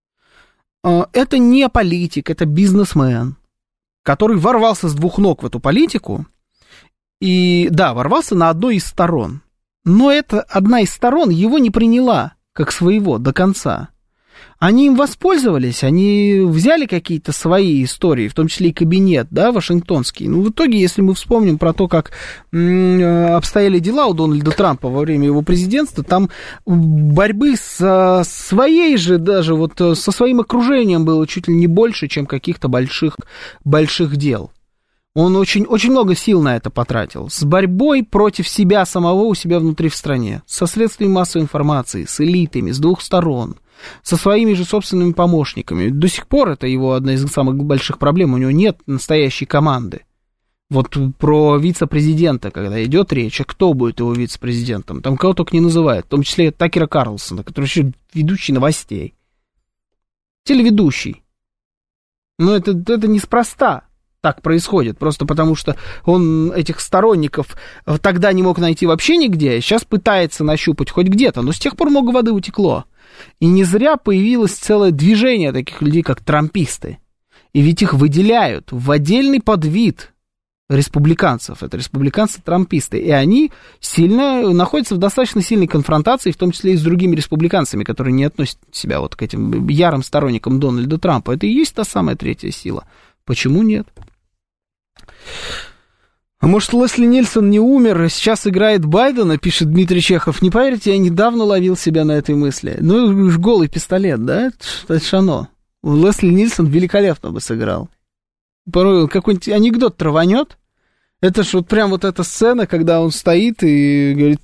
Speaker 3: Это не политик, это бизнесмен, который ворвался с двух ног в эту политику. И, да, ворвался на одной из сторон. Но эта одна из сторон его не приняла как своего до конца. Они им воспользовались, они взяли какие-то свои истории, в том числе и кабинет, да, вашингтонский. Ну, в итоге, если мы вспомним про то, как м- обстояли дела у Дональда Трампа во время его президентства, там борьбы со своей же, даже вот со своим окружением было чуть ли не больше, чем каких-то больших, больших дел. Он очень, очень много сил на это потратил. С борьбой против себя самого у себя внутри в стране, со средствами массовой информации, с элитами, с двух сторон, со своими же собственными помощниками. До сих пор это его одна из самых больших проблем. У него нет настоящей команды. Вот про вице-президента, когда идет речь, а кто будет его вице-президентом? Там кого только не называют, в том числе Такера Карлсона, который еще ведущий новостей. Телеведущий. Но это, это неспроста так происходит, просто потому что он этих сторонников тогда не мог найти вообще нигде, сейчас пытается нащупать хоть где-то, но с тех пор много воды утекло. И не зря появилось целое движение таких людей, как трамписты. И ведь их выделяют в отдельный подвид республиканцев. Это республиканцы-трамписты. И они сильно находятся в достаточно сильной конфронтации, в том числе и с другими республиканцами, которые не относят себя вот к этим ярым сторонникам Дональда Трампа. Это и есть та самая третья сила. Почему нет? А может, Лесли Нильсон не умер, а сейчас играет Байдена, пишет Дмитрий Чехов. Не поверите, я недавно ловил себя на этой мысли. Ну, голый пистолет, да? Это ж оно. Лесли Нильсон великолепно бы сыграл. Порой какой-нибудь анекдот траванет. Это ж вот прям вот эта сцена, когда он стоит и говорит: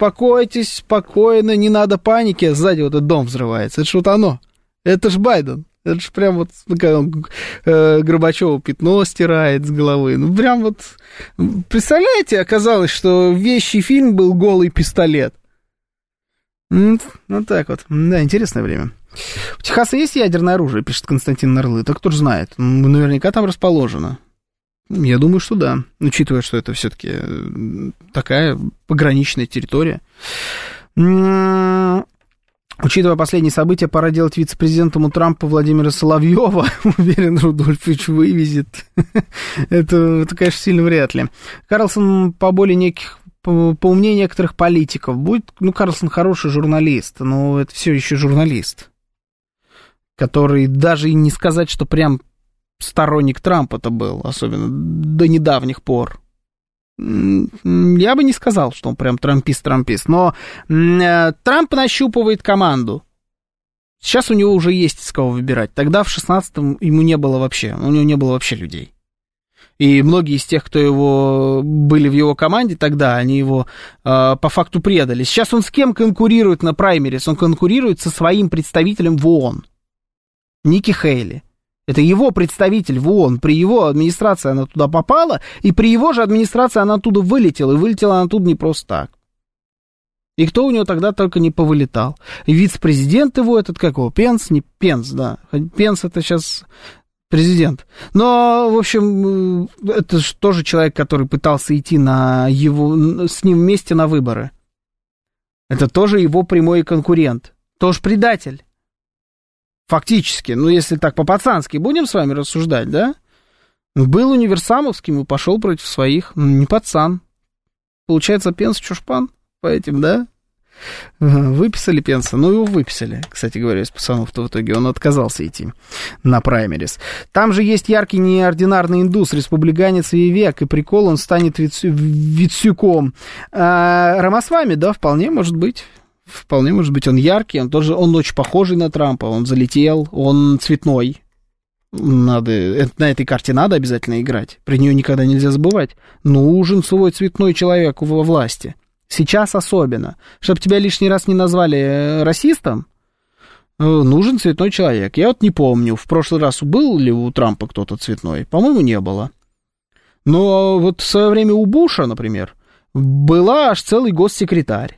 Speaker 3: успокойтесь, спокойно, не надо паники, а сзади вот этот дом взрывается. Это ж вот оно. Это ж Байден. Это же прям вот, когда он э, Горбачеву пятно стирает с головы. Ну, прям вот, представляете, оказалось, что вещий фильм был «Голый пистолет». Ну, вот так вот. Да, интересное время. У Техаса есть ядерное оружие, пишет Константин Нарлы. Так кто же знает. Наверняка там расположено. Я думаю, что да. Учитывая, что это все-таки такая пограничная территория. Учитывая последние события, пора делать вице-президентом у Трампа Владимира Соловьева. Уверен, Рудольфович вывезет. это, это, конечно, сильно вряд ли. Карлсон по более неких, по, по умнее некоторых политиков будет... Ну, Карлсон хороший журналист, но это все еще журналист, который даже и не сказать, что прям сторонник Трампа-то был, особенно до недавних пор. Я бы не сказал, что он прям трампист-трампист, но э, Трамп нащупывает команду. Сейчас у него уже есть из кого выбирать. Тогда в шестнадцатом ему не было вообще, у него не было вообще людей. И многие из тех, кто его были в его команде тогда, они его э, по факту предали. Сейчас он с кем конкурирует на праймерис? Он конкурирует со своим представителем в ООН. Ники Хейли. Это его представитель в ООН. При его администрации она туда попала, и при его же администрации она оттуда вылетела. И вылетела она оттуда не просто так. И кто у него тогда только не повылетал. И вице-президент его, этот как его, Пенс, не Пенс, да. Пенс это сейчас президент. Но, в общем, это же тоже человек, который пытался идти на его, с ним вместе на выборы. Это тоже его прямой конкурент. Тоже предатель. Фактически, ну, если так по-пацански будем с вами рассуждать, да? Был универсамовским и пошел против своих. Не пацан. Получается, Пенс чушпан по этим, да? Выписали Пенса. Ну, его выписали, кстати говоря, из пацанов-то в итоге. Он отказался идти на праймерис. Там же есть яркий неординарный индус, республиканец Вивек, и прикол, он станет Вицюком. А Рамасвами, да, вполне может быть. Вполне может быть, он яркий, он тоже, он очень похожий на Трампа, он залетел, он цветной. Надо, на этой карте надо обязательно играть, про нее никогда нельзя забывать. Нужен свой цветной человек во власти. Сейчас особенно. Чтобы тебя лишний раз не назвали расистом, нужен цветной человек. Я вот не помню, в прошлый раз был ли у Трампа кто-то цветной? По-моему, не было. Но вот в свое время у Буша, например, была аж целый госсекретарь.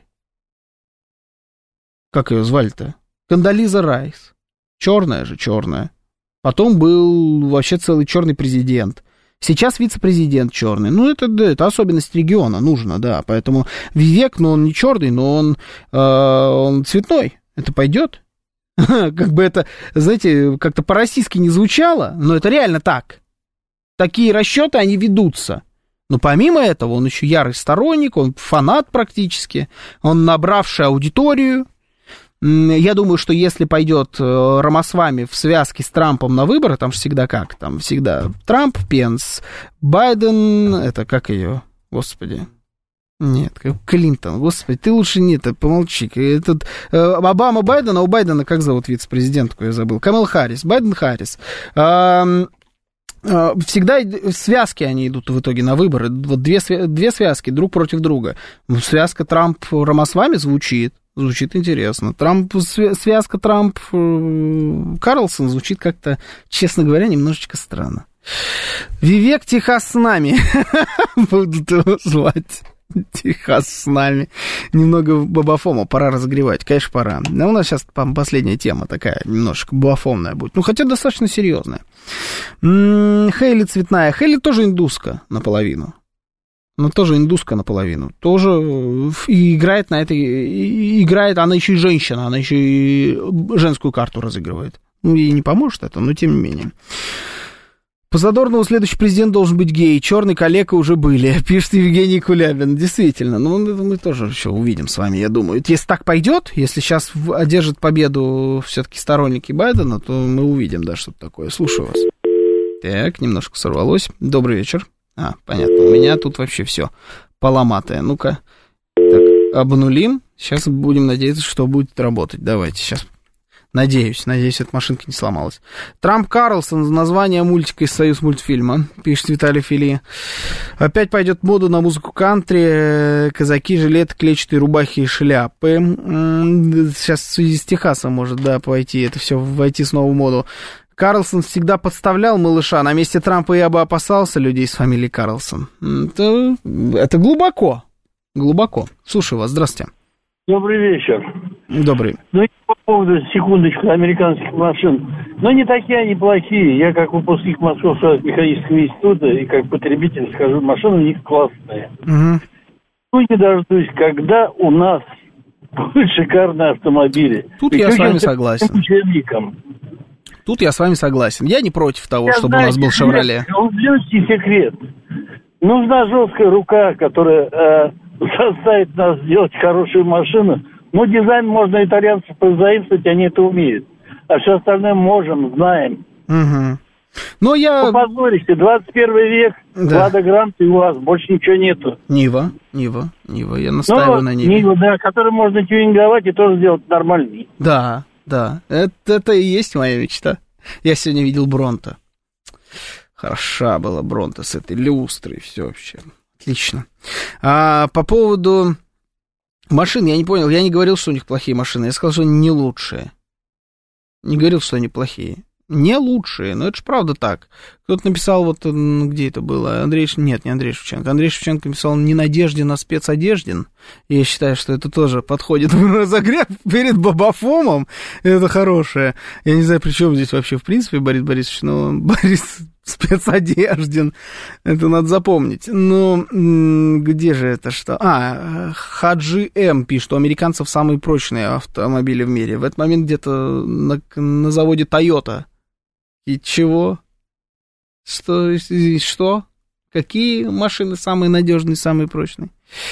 Speaker 3: Как ее звали-то? Кондолиза Райс. Черная же, черная. Потом был вообще целый черный президент. Сейчас вице-президент черный. Ну, это, да, это особенность региона, нужно, да. Поэтому Вивек, ну, он не черный, но он, э, он цветной. Это пойдет? Как бы это, знаете, как-то по-российски не звучало, но это реально так. Такие расчеты, они ведутся. Но помимо этого, он еще ярый сторонник, он фанат практически, он набравший аудиторию. Я думаю, что если пойдет Рамасвами в связке с Трампом на выборы, там же всегда как? Там всегда Трамп, Пенс, Байден, это как ее, господи, нет, как Клинтон, господи, ты лучше нет, помолчи. Этот, Обама, Байден, а у Байдена как зовут вице-президентку, я забыл, Камала Харрис, Байден Харрис. Всегда связки они идут в итоге на выборы, вот две, две связки друг против друга. Связка Трамп-Рамасвами звучит. Звучит интересно. Трамп, связка Трамп-Карлсон звучит как-то, честно говоря, немножечко странно. Вивек, Техас с нами. Будут его звать. Техас с нами. Немного бабафома, пора разогревать. Конечно, пора. Но у нас сейчас последняя тема такая, немножко бабафомная будет. Ну, хотя достаточно серьезная. Хейли цветная. Хейли тоже индуска наполовину. Но тоже индуска наполовину. Тоже и играет на этой... И играет, она еще и женщина, она еще и женскую карту разыгрывает. Ну, ей не поможет это, но тем не менее. По Задорнову следующий президент должен быть гей. Черный коллега уже были, пишет Евгений Кулябин. Действительно, ну, мы тоже еще увидим с вами, я думаю. Если так пойдет, если сейчас одержит победу все-таки сторонники Байдена, то мы увидим, да, что-то такое. Слушаю вас. Так, немножко сорвалось. Добрый вечер. А, понятно, у меня тут вообще все поломатое. Ну-ка, так, обнулим. Сейчас будем надеяться, что будет работать. Давайте, сейчас Надеюсь, надеюсь, эта машинка не сломалась. Трамп Карлсон, название мультика из Союз мультфильма, пишет Виталий Фили. Опять пойдет мода на музыку кантри, казаки, жилеты, клетчатые рубахи и шляпы. Сейчас в связи с Техасом может, да, пойти, это все войти снова в моду. Карлсон всегда подставлял малыша. На месте Трампа я бы опасался людей с фамилией Карлсон. Это, это глубоко, глубоко. Слушаю вас, здравствуйте.
Speaker 10: Добрый вечер.
Speaker 3: Добрый.
Speaker 10: Ну, по поводу, секундочку, американских машин. Но не такие они плохие. Я как выпускник Московского механического института и как потребитель скажу, машины у них классные. Угу. Ну, не дождусь, когда у нас будут шикарные автомобили.
Speaker 3: Тут и я с вами согласен. Учебником. Тут я с вами согласен. Я не против того, я чтобы знаю, у нас был «Шевроле».
Speaker 10: Узлющий секрет. Нужна жесткая рука, которая э, заставит нас сделать хорошую машину. Ну, дизайн можно итальянцев позаимствовать, они это умеют. А все остальное можем, знаем.
Speaker 3: Угу. Но я...
Speaker 10: Попозоришься, двадцать первый век, да. Лада Гранта и у вас, больше ничего нету.
Speaker 3: Нива, Нива, Нива, я настаиваю ну, на Ниве.
Speaker 10: Нива, да, который можно тюнинговать и тоже сделать нормальный.
Speaker 3: Да, да, это, это и есть моя мечта. Я сегодня видел Бронто. Хороша была Бронто с этой люстрой, все вообще. Отлично. А, по поводу машин, я не понял, я не говорил, что у них плохие машины, я сказал, что они не лучшие. Не говорил, что они плохие. Не лучшие, но это же правда так. Кто-то написал, вот где это было, Андрей, нет, не Андрей Шевченко. Андрей Шевченко написал «Не Надеждин, а спецодеждин». И я считаю, что это тоже подходит в разогрев перед Бабафомом. Это хорошее. Я не знаю, при чем здесь вообще в принципе Борис Борисович, но Борис спецодеждин. Это надо запомнить. Но где же это что? А, Хаджи М пишет, что у американцев самые прочные автомобили в мире. В этот момент где-то на, на заводе Toyota. И чего? Что? Что? Какие машины самые надежные, самые прочные?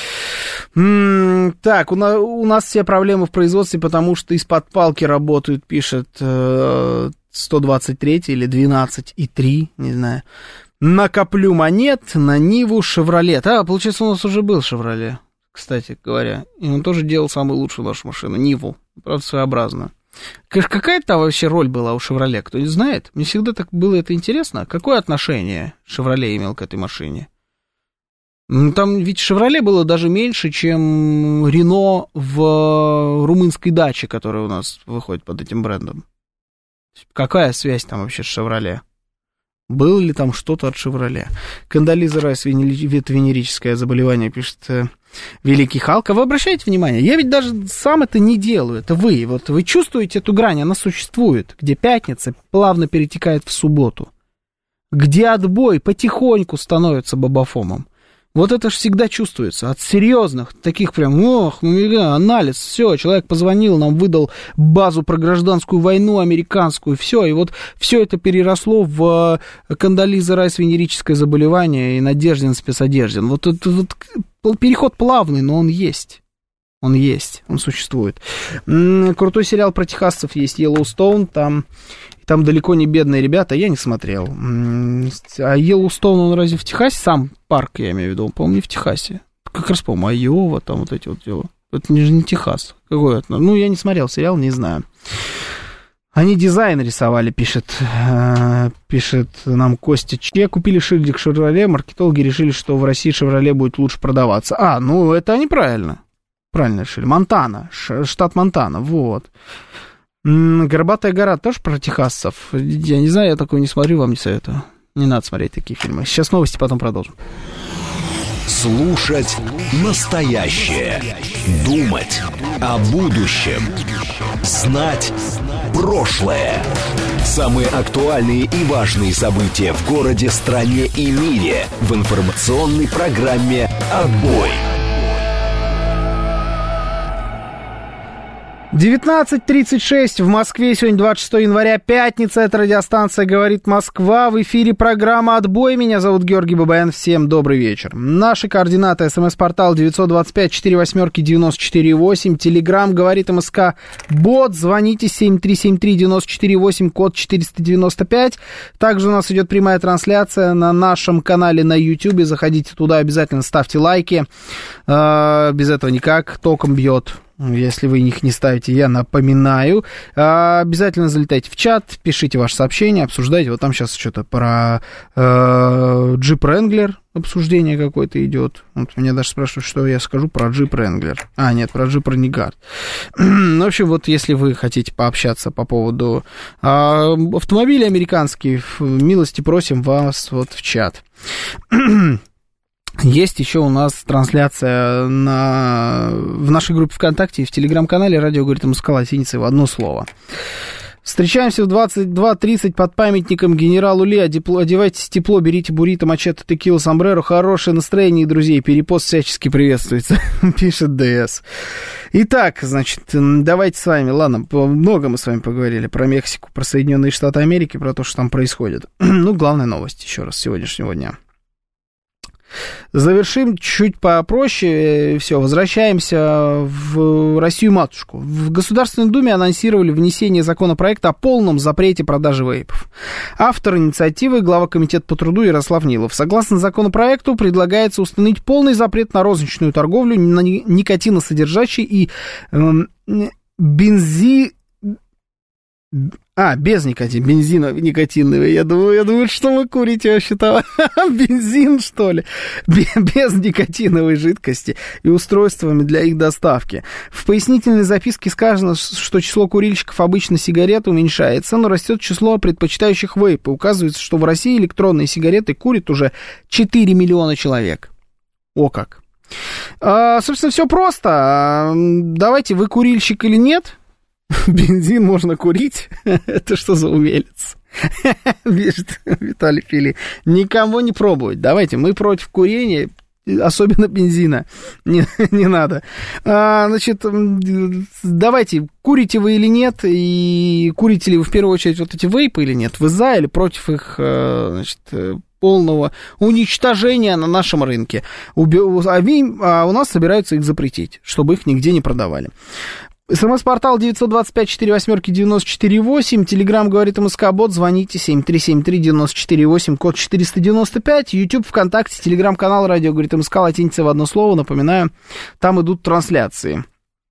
Speaker 3: М-м, так, у, на, у нас все проблемы в производстве, потому что из-под палки работают, пишет э, сто двадцать три или двенадцать и три, не знаю. Накоплю монет на Ниву Шевроле. А, получается, у нас уже был Шевроле, кстати говоря. И он тоже делал самую лучшую нашу машину, Ниву. Правда, своеобразно. Какая там вообще роль была у «Шевроле», кто не знает? Мне всегда так было это интересно. Какое отношение «Шевроле» имел к этой машине? Там ведь «Шевроле» было даже меньше, чем «Рено» в румынской даче, которая у нас выходит под этим брендом. Какая связь там вообще с «Шевроле»? Было ли там что-то от «Шевроле»? Кандализа Райс, венерическое заболевание, пишет Великий Халк. А вы обращаете внимание? Я ведь даже сам это не делаю, это вы. Вот вы чувствуете эту грань, она существует, где пятница плавно перетекает в субботу, где отбой потихоньку становится Бабафомом. Вот это же всегда чувствуется. От серьезных, таких прям, ох, анализ, все, человек позвонил, нам выдал базу про гражданскую войну американскую, все, и вот все это переросло в Кандализа Райс, венерическое заболевание, и Надеждин, спецодеждин. Вот это вот переход плавный, но он есть. Он есть, он существует. Крутой сериал про техасцев есть, Йеллоустоун, там... Там далеко не бедные ребята, я не смотрел. А Йеллоустоун, он разве в Техасе? Сам парк, я имею в виду, он, по-моему, не в Техасе. Как раз, по-моему, Айова, там вот эти вот дела. Это не, не Техас. Какой это? Ну, я не смотрел сериал, не знаю. Они дизайн рисовали, пишет, э, пишет нам Костя Че. Купили шильдик «Шевроле», маркетологи решили, что в России «Шевроле» будет лучше продаваться. А, ну, это они правильно. Правильно решили. Монтана, штат Монтана, вот. «Горбатая гора» тоже про техасцев? Я не знаю, я такое не смотрю, вам не советую. Не надо смотреть такие фильмы. Сейчас новости, потом продолжим.
Speaker 1: Слушать настоящее. Думать о будущем. Знать прошлое. Самые актуальные и важные события в городе, стране и мире в информационной программе «Отбой».
Speaker 3: девятнадцать тридцать шесть в Москве, сегодня двадцать шестое января, пятница, это радиостанция «Говорит Москва», в эфире программа «Отбой», меня зовут Георгий Бабаян, всем добрый вечер. Наши координаты: смс-портал девять два пять четыре восемь девять четыре восемь, телеграмм «Говорит МСК», бот, звоните семь три семь три девять четыре восемь, код четыреста девяносто пять, также у нас идет прямая трансляция на нашем канале на YouTube, заходите туда, обязательно ставьте лайки, без этого никак, током бьет. Если вы их не ставите, я напоминаю. Обязательно залетайте в чат, пишите ваши сообщения, обсуждайте. Вот там сейчас что-то про э, Jeep Wrangler обсуждение какое-то идет. Вот меня даже спрашивают, что я скажу про Jeep Wrangler. А, нет, про Jeep Renegade. В общем, вот если вы хотите пообщаться по поводу э, автомобилей американских, милости просим вас вот в чат. Есть еще у нас трансляция на, в нашей группе ВКонтакте и в телеграм-канале «Радио говорит МСК» латиницей в одно слово. Встречаемся в двадцать два тридцать под памятником генералу Ли. Одевайтесь тепло, берите буррито, мачете, текилу, сомбреро. Хорошее настроение, друзей. Перепост всячески приветствуется, пишет ДС. Итак, значит, давайте с вами, ладно, много мы с вами поговорили про Мексику, про Соединенные Штаты Америки, про то, что там происходит. Ну, главная новость еще раз сегодняшнего дня. Завершим чуть попроще. Все, возвращаемся в Россию-матушку. В Государственной Думе анонсировали внесение законопроекта о полном запрете продажи вейпов. Автор инициативы — глава комитета по труду Ярослав Нилов. Согласно законопроекту, предлагается установить полный запрет на розничную торговлю на никотиносодержащей и э, бензи... А, без никотина, бензина никотиновый. Я думаю, я думаю, что вы курите вообще-то? Бензин, что ли? Без никотиновой жидкости и устройствами для их доставки. В пояснительной записке сказано, что число курильщиков обычно сигарет уменьшается, но растет число предпочитающих вейпы. Указывается, что в России электронные сигареты курят уже четыре миллиона человек. О как! А, собственно, все просто. Давайте, вы курильщик или нет? Бензин можно курить? Это что за умелец? Пишет Виталий Фили. Никому не пробовать. Давайте, мы против курения, особенно бензина. Не, не надо. А, значит, давайте, курите вы или нет, и курите ли вы в первую очередь вот эти вейпы или нет? Вы за или против их, значит, полного уничтожения на нашем рынке? А у нас собираются их запретить, чтобы их нигде не продавали. СМС-портал девять два пять четыре восемь девять четыре восемь. Телеграм говорит МСК-бот. Звоните семь три семь три девять четыре восемь, код четыреста девяносто пять. Ютуб, ВКонтакте, Телеграм-канал «Радио говорит МСК», латиница в одно слово. Напоминаю, там идут трансляции.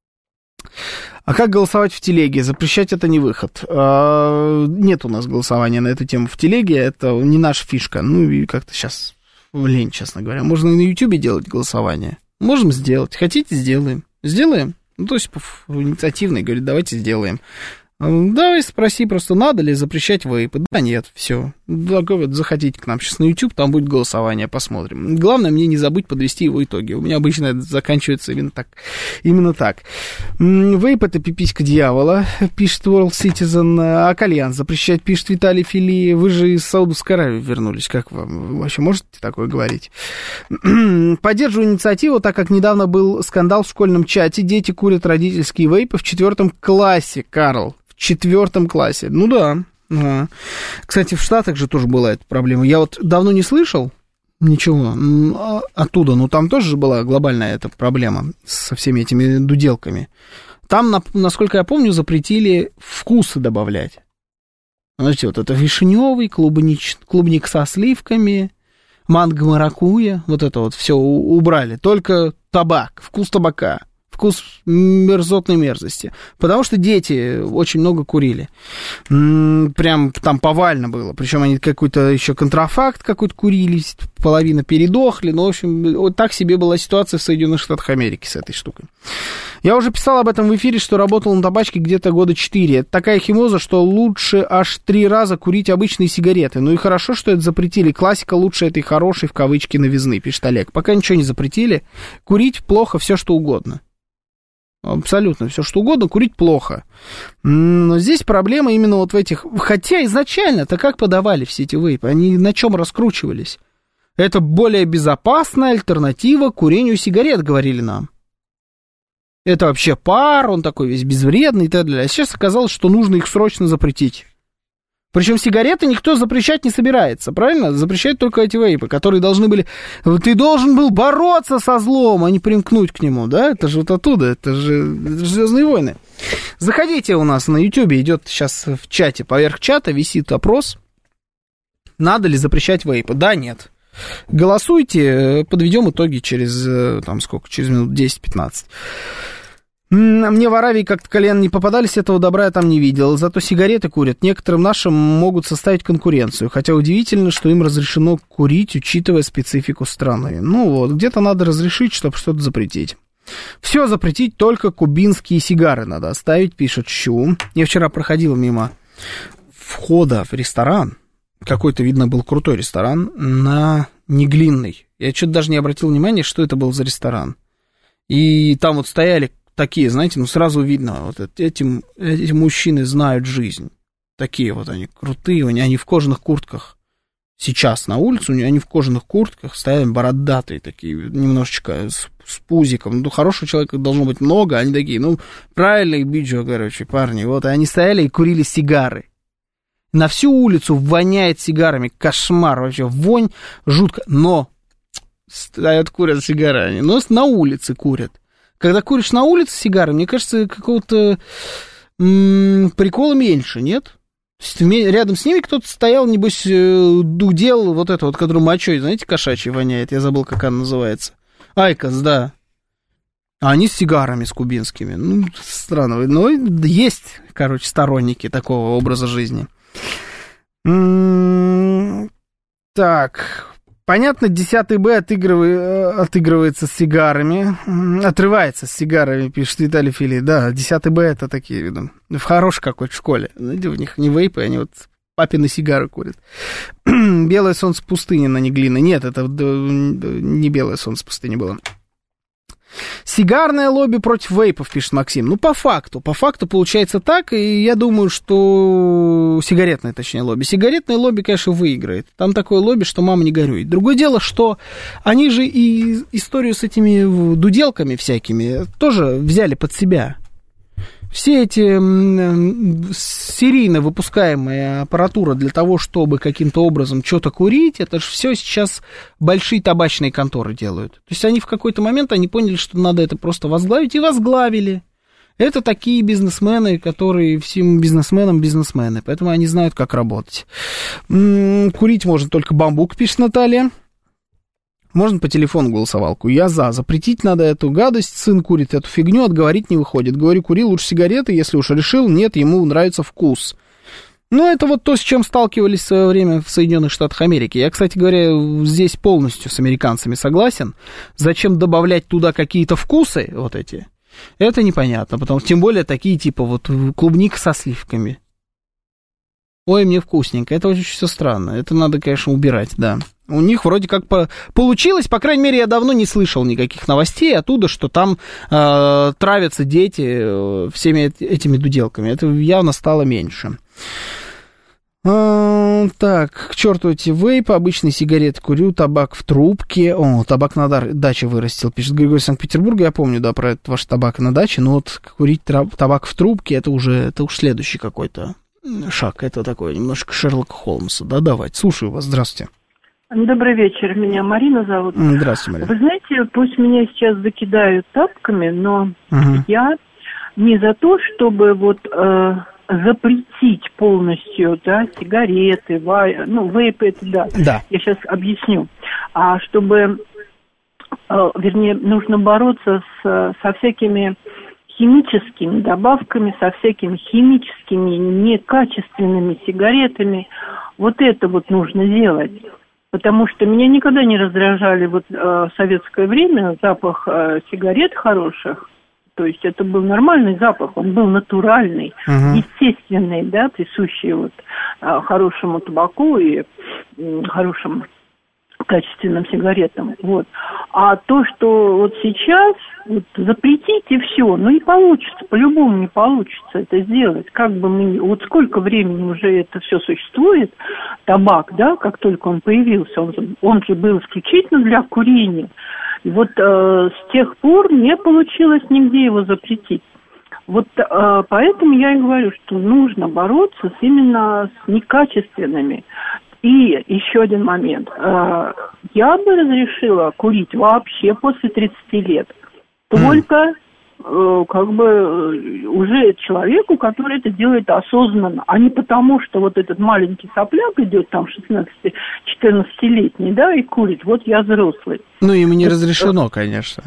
Speaker 3: А как голосовать в телеге? Запрещать это не выход. А, нет у нас голосования на эту тему в телеге. Это не наша фишка. Ну и как-то сейчас лень, честно говоря. Можно и на Ютубе делать голосование. Можем сделать. Хотите, сделаем. Сделаем. Ну, то есть, инициативный, говорит, давайте сделаем. Давай спроси просто, надо ли запрещать вейпы. Да нет, все. Заходите к нам сейчас на YouTube, там будет голосование, посмотрим. Главное мне не забыть подвести его итоги. У меня обычно это заканчивается именно так. Именно так. Вейп — это пиписька дьявола, пишет World Citizen. А кальян запрещать, пишет Виталий Фили. Вы же из Саудовской Аравии вернулись. Как вам? Вы вообще можете такое говорить? Поддерживаю инициативу, так как недавно был скандал в школьном чате. Дети курят родительские вейпы в четвертом классе, Карл. В четвертом классе. Ну да. Ага. Кстати, в Штатах же тоже была эта проблема. Я вот давно не слышал ничего оттуда, но там тоже была глобальная эта проблема со всеми этими дуделками. Там, насколько я помню, запретили вкусы добавлять. Знаете, вот это вишневый, клубнич, клубник со сливками, манго-маракуйя, вот это вот все убрали. Только табак, вкус табака. Вкус мерзотной мерзости. Потому что дети очень много курили. Прям там повально было. Причем они какой-то еще контрафакт какой-то курили, половина передохли. Ну, в общем, вот так себе была ситуация в Соединенных Штатах Америки с этой штукой. Я уже писал об этом в эфире, что работал на табачке где-то года четыре. Это такая химоза, что лучше аж три раза курить обычные сигареты. Ну и хорошо, что это запретили. Классика лучше этой хорошей, в кавычки, новизны, пишет Олег. Пока ничего не запретили. Курить плохо, все что угодно. Абсолютно все что угодно, курить плохо. Но здесь проблема именно вот в этих... Хотя изначально-то как подавали все эти вейпы? Они на чем раскручивались? Это более безопасная альтернатива курению сигарет, говорили нам. Это вообще пар, он такой весь безвредный и так далее. А сейчас оказалось, что нужно их срочно запретить. Причем сигареты никто запрещать не собирается, правильно? Запрещают только эти вейпы, которые должны были... Ты должен был бороться со злом, а не примкнуть к нему, да? Это же вот оттуда, это же, это же «Звездные войны». Заходите у нас на Ютубе, идет сейчас в чате, поверх чата висит опрос. Надо ли запрещать вейпы? Да, нет. Голосуйте, подведем итоги через, там, сколько, через минут десять-пятнадцать. Мне в Аравии как-то колен не попадались, этого добра я там не видел. Зато сигареты курят. Некоторым нашим могут составить конкуренцию. Хотя удивительно, что им разрешено курить, учитывая специфику страны. Ну вот, где-то надо разрешить, чтобы что-то запретить. Все запретить, только кубинские сигары надо оставить, пишет Щу. Я вчера проходил мимо входа в ресторан. Какой-то, видно, был крутой ресторан на Неглинной. Я что-то даже не обратил внимания, что это был за ресторан. И там вот стояли такие, знаете, ну сразу видно, вот эти, эти мужчины знают жизнь. Такие вот они крутые, они, они в кожаных куртках. Сейчас на улицу, они в кожаных куртках стояли бородатые такие, немножечко с, с пузиком. Ну, хорошего человека должно быть много, они такие, ну, правильные биджо, короче, парни. Вот, и они стояли и курили сигары. На всю улицу воняет сигарами, кошмар вообще, вонь жутко. Но стоят, курят сигары они, но на улице курят. Когда куришь на улице сигары, мне кажется, какого-то м- прикола меньше, нет? Рядом с ними кто-то стоял, небось, дудел, вот это вот, который мочой, знаете, кошачий воняет, я забыл, как она называется. Айкос, да. А они с сигарами, с кубинскими. Ну, странно, но есть, короче, сторонники такого образа жизни. М- так... Понятно, десятый Б отыгрывает, отыгрывается с сигарами, отрывается с сигарами, пишет Виталий Фили. Да, десятый Б это такие, видно, в хорошей какой-то школе. Знаете, у них не вейпы, они вот папины сигары курят. Белое солнце пустыни на Неглиной. Нет, это не белое солнце пустыни было. Сигарное лобби против вейпов, пишет Максим. Ну, по факту, по факту получается так, и я думаю, что сигаретное, точнее, лобби. Сигаретное лобби, конечно, выиграет. Там такое лобби, что мама не горюй. Другое дело, что они же и историю с этими дуделками всякими тоже взяли под себя. Все эти серийно выпускаемые аппаратура для того, чтобы каким-то образом что-то курить, это же все сейчас большие табачные конторы делают. То есть они в какой-то момент они поняли, что надо это просто возглавить, и возглавили. Это такие бизнесмены, которые всем бизнесменам бизнесмены, поэтому они знают, как работать. Курить можно только бамбук, пишет Наталья. Можно по телефону голосовалку. Я за. Запретить надо эту гадость. Сын курит эту фигню, отговорить не выходит. Говорю, кури лучше сигареты, если уж решил. Нет, ему нравится вкус. Ну, это вот то, с чем сталкивались в свое время в Соединенных Штатах Америки. Я, кстати говоря, здесь полностью с американцами согласен. Зачем добавлять туда какие-то вкусы, вот эти, это непонятно. Потому что, тем более, такие типа вот клубника со сливками. Ой, мне вкусненько. Это очень все странно. Это надо, конечно, убирать, да. У них вроде как по... получилось, по крайней мере, я давно не слышал никаких новостей оттуда, что там э, травятся дети э, всеми этими дуделками. Это явно стало меньше. Э, так, к черту эти вейпы, обычные сигареты курю, табак в трубке. О, табак на даче вырастил, пишет Григорий Санкт-Петербурга. Я помню, да, про этот ваш табак на даче, но вот курить табак в трубке, это уже, это уж следующий какой-то шаг. Это такой немножко Шерлока Холмса. Да, давайте, слушаю вас, здравствуйте.
Speaker 11: Добрый вечер, меня Марина зовут.
Speaker 3: Здравствуйте, Марина.
Speaker 11: Вы знаете, пусть меня сейчас закидают тапками, но
Speaker 3: угу.
Speaker 11: я не за то, чтобы вот э, запретить полностью, да, сигареты, вай, ну, вейпы, это да.
Speaker 3: Да.
Speaker 11: Я сейчас объясню. А чтобы, э, вернее, нужно бороться с, со всякими химическими добавками, со всякими химическими, некачественными сигаретами. Вот это вот нужно делать. Потому что меня никогда не раздражали вот э, в советское время запах э, сигарет хороших. То есть это был нормальный запах, он был натуральный, uh-huh. естественный, да, присущий вот э, хорошему табаку и э, хорошим качественным сигаретам. Вот. А то, что вот сейчас вот, запретить и все, ну не получится, по-любому не получится это сделать. Как бы мы, вот сколько времени уже это все существует, табак, да, как только он появился, он, он же был исключительно для курения. И вот э, с тех пор не получилось нигде его запретить. Вот э, поэтому я и говорю, что нужно бороться с, именно с некачественными. И еще один момент. Э, я бы разрешила курить вообще после тридцати лет. Только э, как бы уже человеку, который это делает осознанно, а не потому, что вот этот маленький сопляк идет там шестнадцати-четырнадцатилетний, да, и курит. Вот я взрослый.
Speaker 3: Ну, им не разрешено, конечно.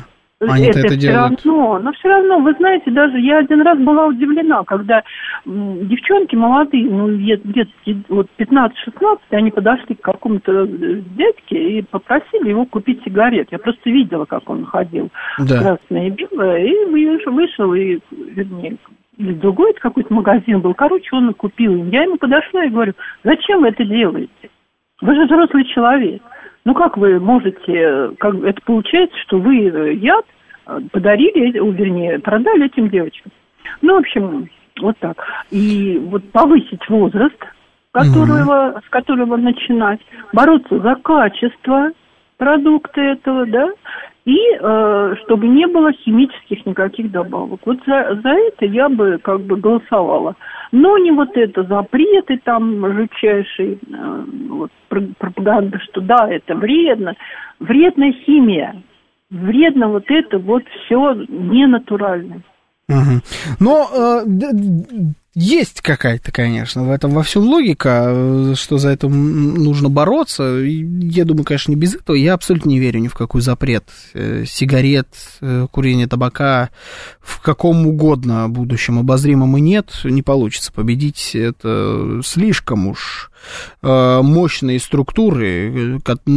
Speaker 3: Они-то это, это
Speaker 11: все равно, но все равно, вы знаете, даже я один раз была удивлена, когда м, девчонки молодые, ну, где-то вот пятнадцать-шестнадцать, они подошли к какому-то дядьке и попросили его купить сигарет. Я просто видела, как он ходил, да. Красное и белое, и вышел, и, вернее, или другой какой-то магазин был, короче, он купил им. Я ему подошла и говорю, зачем вы это делаете? Вы же взрослый человек. Ну, как вы можете, как это получается, что вы яд подарили, вернее, продали этим девочкам. Ну, в общем, вот так. И вот повысить возраст, которого, угу. с которого начинать, бороться за качество продукта этого, да, и э, чтобы не было химических никаких добавок. Вот за, за это я бы как бы голосовала. Но не вот это запреты там жутчайшие, э, вот, пропаганда, что да, это вредно. Вредная химия. Вредно вот это вот все ненатурально.
Speaker 3: Угу. Но э, есть какая-то, конечно, в этом во всем логика, что за это нужно бороться. Я думаю, конечно, не без этого. Я абсолютно не верю ни в какой запрет э, сигарет, э, курения табака, в каком угодно будущем обозримом и нет. Не получится победить. Это слишком уж э, мощные структуры,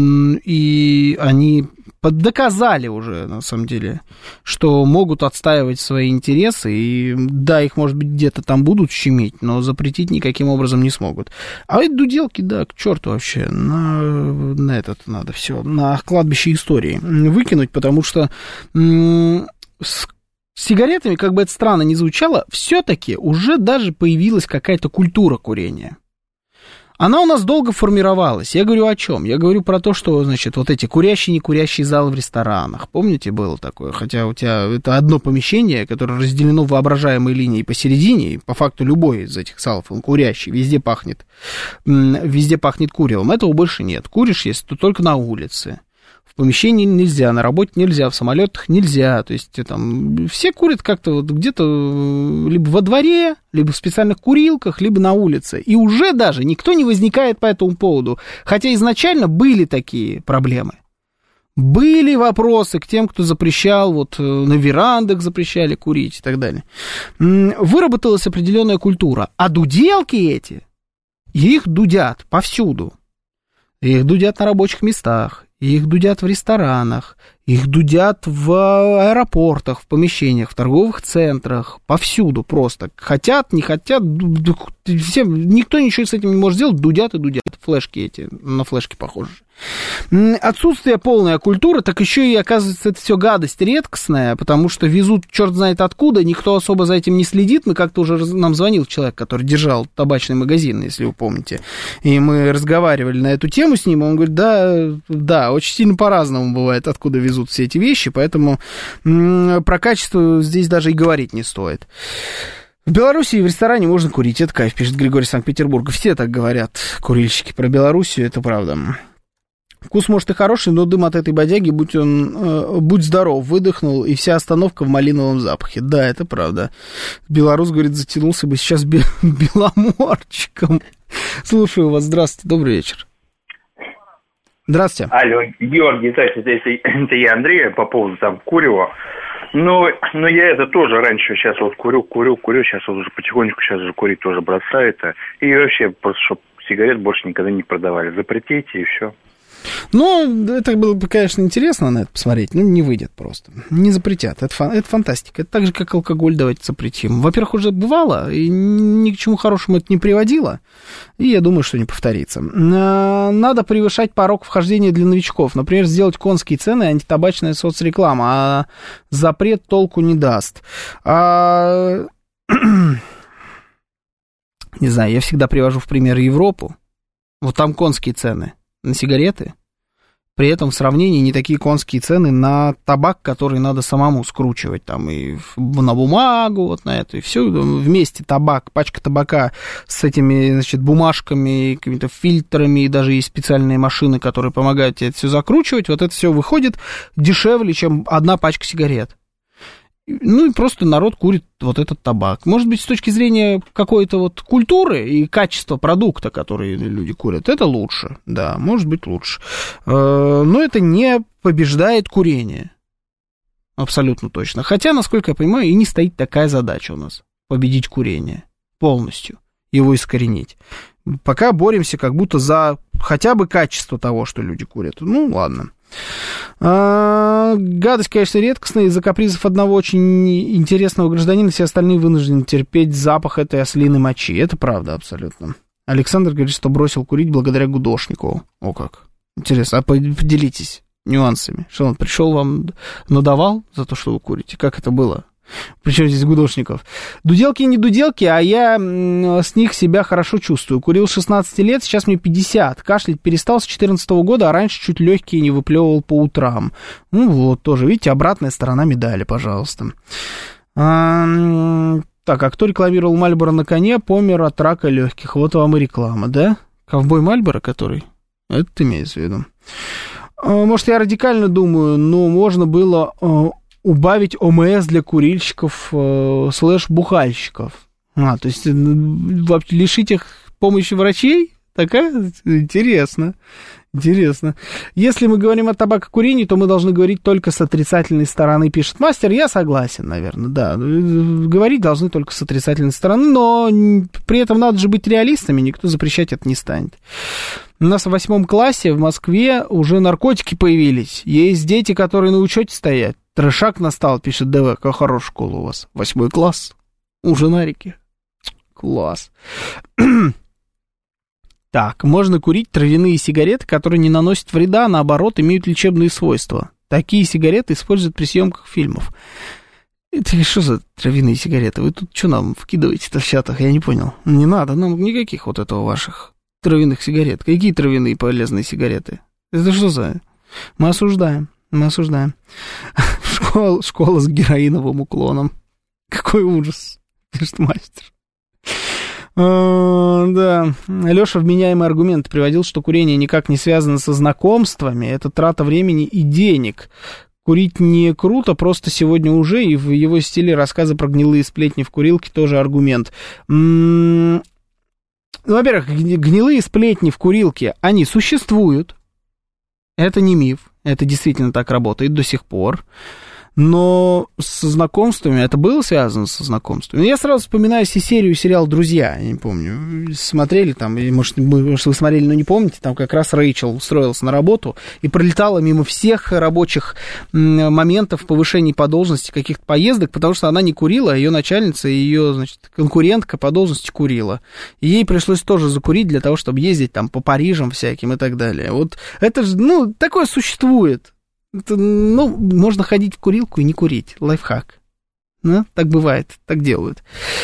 Speaker 3: и они доказали уже, на самом деле, что могут отстаивать свои интересы, и да, их, может быть, где-то там будут щемить, но запретить никаким образом не смогут. А эти дуделки, да, к черту вообще, на, на этот надо все, на кладбище истории выкинуть, потому что м- с сигаретами, как бы это странно ни звучало, все-таки уже даже появилась какая-то культура курения. Она у нас долго формировалась. Я говорю о чем? Я говорю про то, что, значит, вот эти курящие, не курящие залы в ресторанах. Помните, было такое? Хотя у тебя это одно помещение, которое разделено воображаемой линией посередине, и по факту любой из этих залов, он курящий, везде пахнет, везде пахнет куревом. Этого больше нет. Куришь, если то только на улице. В помещении нельзя, на работе нельзя, в самолетах нельзя. То есть там все курят как-то вот где-то либо во дворе, либо в специальных курилках, либо на улице. И уже даже никто не возникает по этому поводу. Хотя изначально были такие проблемы. Были вопросы к тем, кто запрещал, вот на верандах запрещали курить и так далее. Выработалась определенная культура. А дуделки эти, их дудят повсюду. Их дудят на рабочих местах. Их дудят в ресторанах, их дудят в аэропортах, в помещениях, в торговых центрах, повсюду просто. Хотят, не хотят, всем, никто ничего с этим не может сделать, дудят и дудят. Флешки эти, на флешки похожи. Отсутствие полной культуры, так еще и, оказывается, это все гадость редкостная, потому что везут черт знает откуда, никто особо за этим не следит. Мы как-то уже, нам звонил человек, который держал табачный магазин, если вы помните, и мы разговаривали на эту тему с ним, он говорит, да, да, очень сильно по-разному бывает, откуда везут все эти вещи, поэтому м- про качество здесь даже и говорить не стоит. В Белоруссии в ресторане можно курить, это кайф, пишет Григорий Санкт-Петербурга. Все так говорят, курильщики, про Белоруссию, это правда. Вкус, может, и хороший, но дым от этой бодяги, будь он, э, будь здоров, выдохнул, и вся остановка в малиновом запахе. Да, это правда. Белорус, говорит, затянулся бы сейчас бе- беломорчиком. Слушаю вас, здравствуйте, добрый вечер. Здравствуйте.
Speaker 12: Алло, Георгий, здравствуйте, это, это я, Андрей, по поводу там курева. Ну, ну, я это тоже раньше, сейчас вот курю, курю, курю, сейчас вот уже потихонечку, сейчас уже курить тоже бросаю это. И вообще, просто, чтобы сигарет больше никогда не продавали. Запретите, и все.
Speaker 3: Ну, это было бы, конечно, интересно на это посмотреть, но не выйдет просто. Не запретят, это, фан, это фантастика. Это так же, как алкоголь давайте запретим. Во-первых, уже бывало, и ни к чему хорошему это не приводило, и я думаю, что не повторится. Надо превышать порог вхождения для новичков. Например, сделать конские цены, антитабачная соцреклама, а запрет толку не даст. А... Не знаю, я всегда привожу в пример Европу. Вот там конские цены на сигареты, при этом в сравнении не такие конские цены на табак, который надо самому скручивать, там и на бумагу, вот на это, и все вместе табак, пачка табака с этими, значит, бумажками, какими-то фильтрами, и даже есть специальные машины, которые помогают тебе это все закручивать, вот это все выходит дешевле, чем одна пачка сигарет. Ну и просто народ курит вот этот табак. Может быть, с точки зрения какой-то вот культуры и качества продукта, который люди курят, это лучше, да, может быть лучше. Но это не побеждает курение. Абсолютно точно. Хотя, насколько я понимаю, и не стоит такая задача у нас. Победить курение. Полностью. Его искоренить. Пока боремся как будто за хотя бы качество того, что люди курят. Ну, ладно. А, гадость, конечно, редкостная. Из-за капризов одного очень интересного гражданина все остальные вынуждены терпеть запах этой ослиной мочи. Это правда абсолютно. Александр говорит, что бросил курить благодаря Гудошникову. О как. Интересно. А поделитесь нюансами. Что он пришел, вам надавал за то, что вы курите? Как это было? Причем здесь Гудошников? Дуделки не дуделки, а я с них себя хорошо чувствую. Курил с шестнадцати лет, сейчас мне пятьдесят. Кашлять перестал с четырнадцатого года, а раньше чуть легкие не выплевывал по утрам. Ну вот, тоже, видите, обратная сторона медали, пожалуйста. А, так, а кто рекламировал Мальборо на коне, помер от рака легких. Вот вам и реклама, да? Ковбой Мальборо, который? Это имеется в виду. А, может, я радикально думаю, но можно было... убавить ОМС для курильщиков э, слэш-бухальщиков. А, то есть лишить их помощи врачей? Такая? Интересно. Интересно. Если мы говорим о табакокурении, то мы должны говорить только с отрицательной стороны, пишет мастер. Я согласен, наверное, да. Говорить должны только с отрицательной стороны, но при этом надо же быть реалистами, никто запрещать это не станет. У нас в восьмом классе в Москве уже наркотики появились. Есть дети, которые на учете стоят. Трешак настал, пишет ДВ. Какая хорошая школа у вас. Восьмой класс. Уже на реке. Класс. Так, можно курить травяные сигареты, которые не наносят вреда, а наоборот, имеют лечебные свойства. Такие сигареты используют при съемках фильмов. Это что за травяные сигареты? Вы тут что нам вкидываете-то в чатах? Я не понял. Не надо нам никаких вот этого ваших травяных сигарет. Какие травяные полезные сигареты? Это что за... Мы осуждаем. Мы осуждаем. Школа, школа с героиновым уклоном. Какой ужас, пишет мастер. А, да. Леша вменяемый аргумент приводил, что курение никак не связано со знакомствами. Это трата времени и денег. Курить не круто, просто сегодня уже, и в его стиле рассказы про гнилые сплетни в курилке тоже аргумент. М-м- ну, во-первых, гнилые сплетни в курилке, они существуют. Это не миф. Это действительно так работает до сих пор. Но со знакомствами, это было связано со знакомствами. Я сразу вспоминаю серию сериала «Друзья», я не помню, смотрели там, может, может, вы смотрели, но не помните, там как раз Рэйчел устроилась на работу и пролетала мимо всех рабочих моментов повышения по должности, каких-то поездок, потому что она не курила, а ее начальница, ее, значит, конкурентка по должности курила. И ей пришлось тоже закурить для того, чтобы ездить там по Парижам всяким и так далее. Вот это же, ну, такое существует. Это, ну, можно ходить в курилку и не курить. Лайфхак. Ну, так бывает, так делают.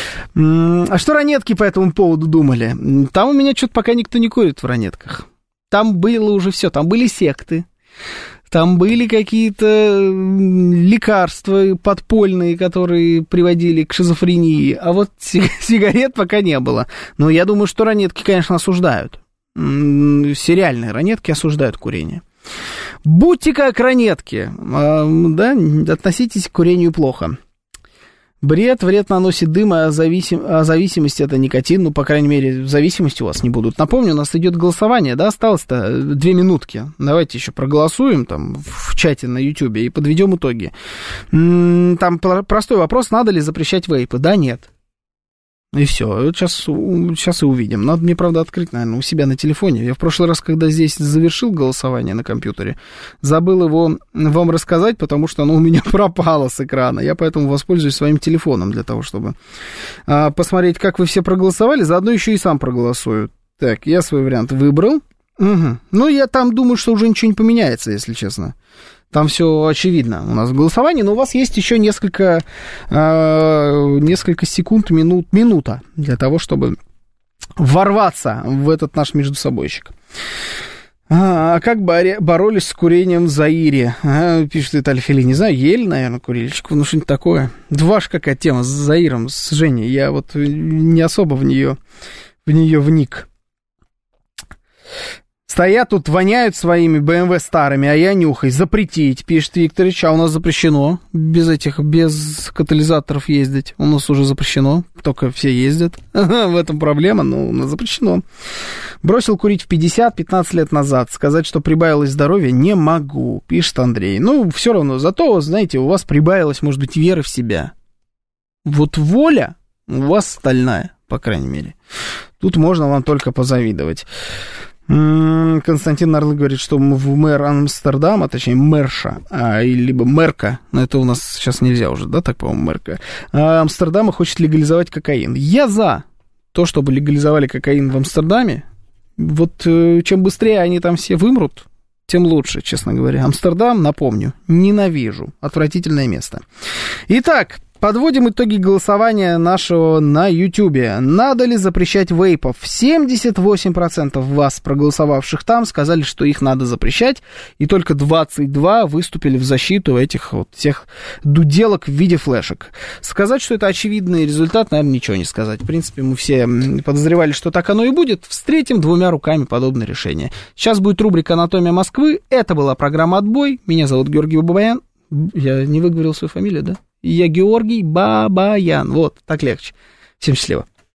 Speaker 3: А что ранетки по этому поводу думали? Там у меня что-то пока никто не курит в ранетках. Там было уже все, там были секты. Там были какие-то лекарства подпольные, которые приводили к шизофрении. А вот сигарет пока не было. Но я думаю, что ранетки, конечно, осуждают. Сериальные ранетки осуждают курение. Будьте как ранетки, да, относитесь к курению плохо. Бред, вред наносит дым, а, зависим, а зависимость это никотин, ну, по крайней мере, зависимости у вас не будут. Напомню, у нас идет голосование, да, осталось-то две минутки. Давайте еще проголосуем там в чате на Ютубе и подведем итоги. Там простой вопрос, надо ли запрещать вейпы? Да, нет. И все, сейчас, сейчас и увидим. Надо мне, правда, открыть, наверное, у себя на телефоне. Я в прошлый раз, когда здесь завершил голосование на компьютере, забыл его вам рассказать, потому что оно у меня пропало с экрана. Я поэтому воспользуюсь своим телефоном для того, чтобы а, посмотреть, как вы все проголосовали. Заодно еще и сам проголосую. Так, я свой вариант выбрал. Угу. Ну, я там думаю, что уже ничего не поменяется, если честно. Там все очевидно у нас в голосовании, но у вас есть еще несколько, э, несколько секунд, минут, минута для того, чтобы ворваться в этот наш междусобойщик. А, а как боре- боролись с курением в Заире? А, пишет Виталий Фили. Не знаю, ели, наверное, курильщиков, ну что-нибудь такое. Да ваша какая тема с Заиром, с Женей. Я вот не особо в нее, в нее вник. Стоят тут, воняют своими бэ эм вэ старыми, а я нюхай. Запретить, пишет Викторович. А у нас запрещено без этих, без катализаторов ездить. У нас уже запрещено, только все ездят. В этом проблема, но у нас запрещено. Бросил курить в пятьдесят пятнадцать лет назад. Сказать, что прибавилось здоровья, не могу, пишет Андрей. Ну, все равно, зато, знаете, у вас прибавилось, может быть, веры в себя. Вот воля у вас стальная, по крайней мере. Тут можно вам только позавидовать. Константин Нарлы говорит, что в мэр Амстердама, точнее мэрша, а, либо мэрка, но это у нас сейчас нельзя уже, да, так, по-моему, мэрка, а Амстердама хочет легализовать кокаин. Я за то, чтобы легализовали кокаин в Амстердаме. Вот чем быстрее они там все вымрут, тем лучше, честно говоря. Амстердам, напомню, ненавижу. Отвратительное место. Итак, подводим итоги голосования нашего на Ютьюбе. Надо ли запрещать вейпов? семьдесят восемь процентов вас, проголосовавших там, сказали, что их надо запрещать, и только двадцать два процента выступили в защиту этих вот всех дуделок в виде флешек. Сказать, что это очевидный результат, наверное, ничего не сказать. В принципе, мы все подозревали, что так оно и будет. Встретим двумя руками подобное решение. Сейчас будет рубрика «Анатомия Москвы». Это была программа «Отбой». Меня зовут Георгий Бабаян. Я не выговорил свою фамилию, да? Я Георгий Бабаян. Вот, так легче. Всем счастливо.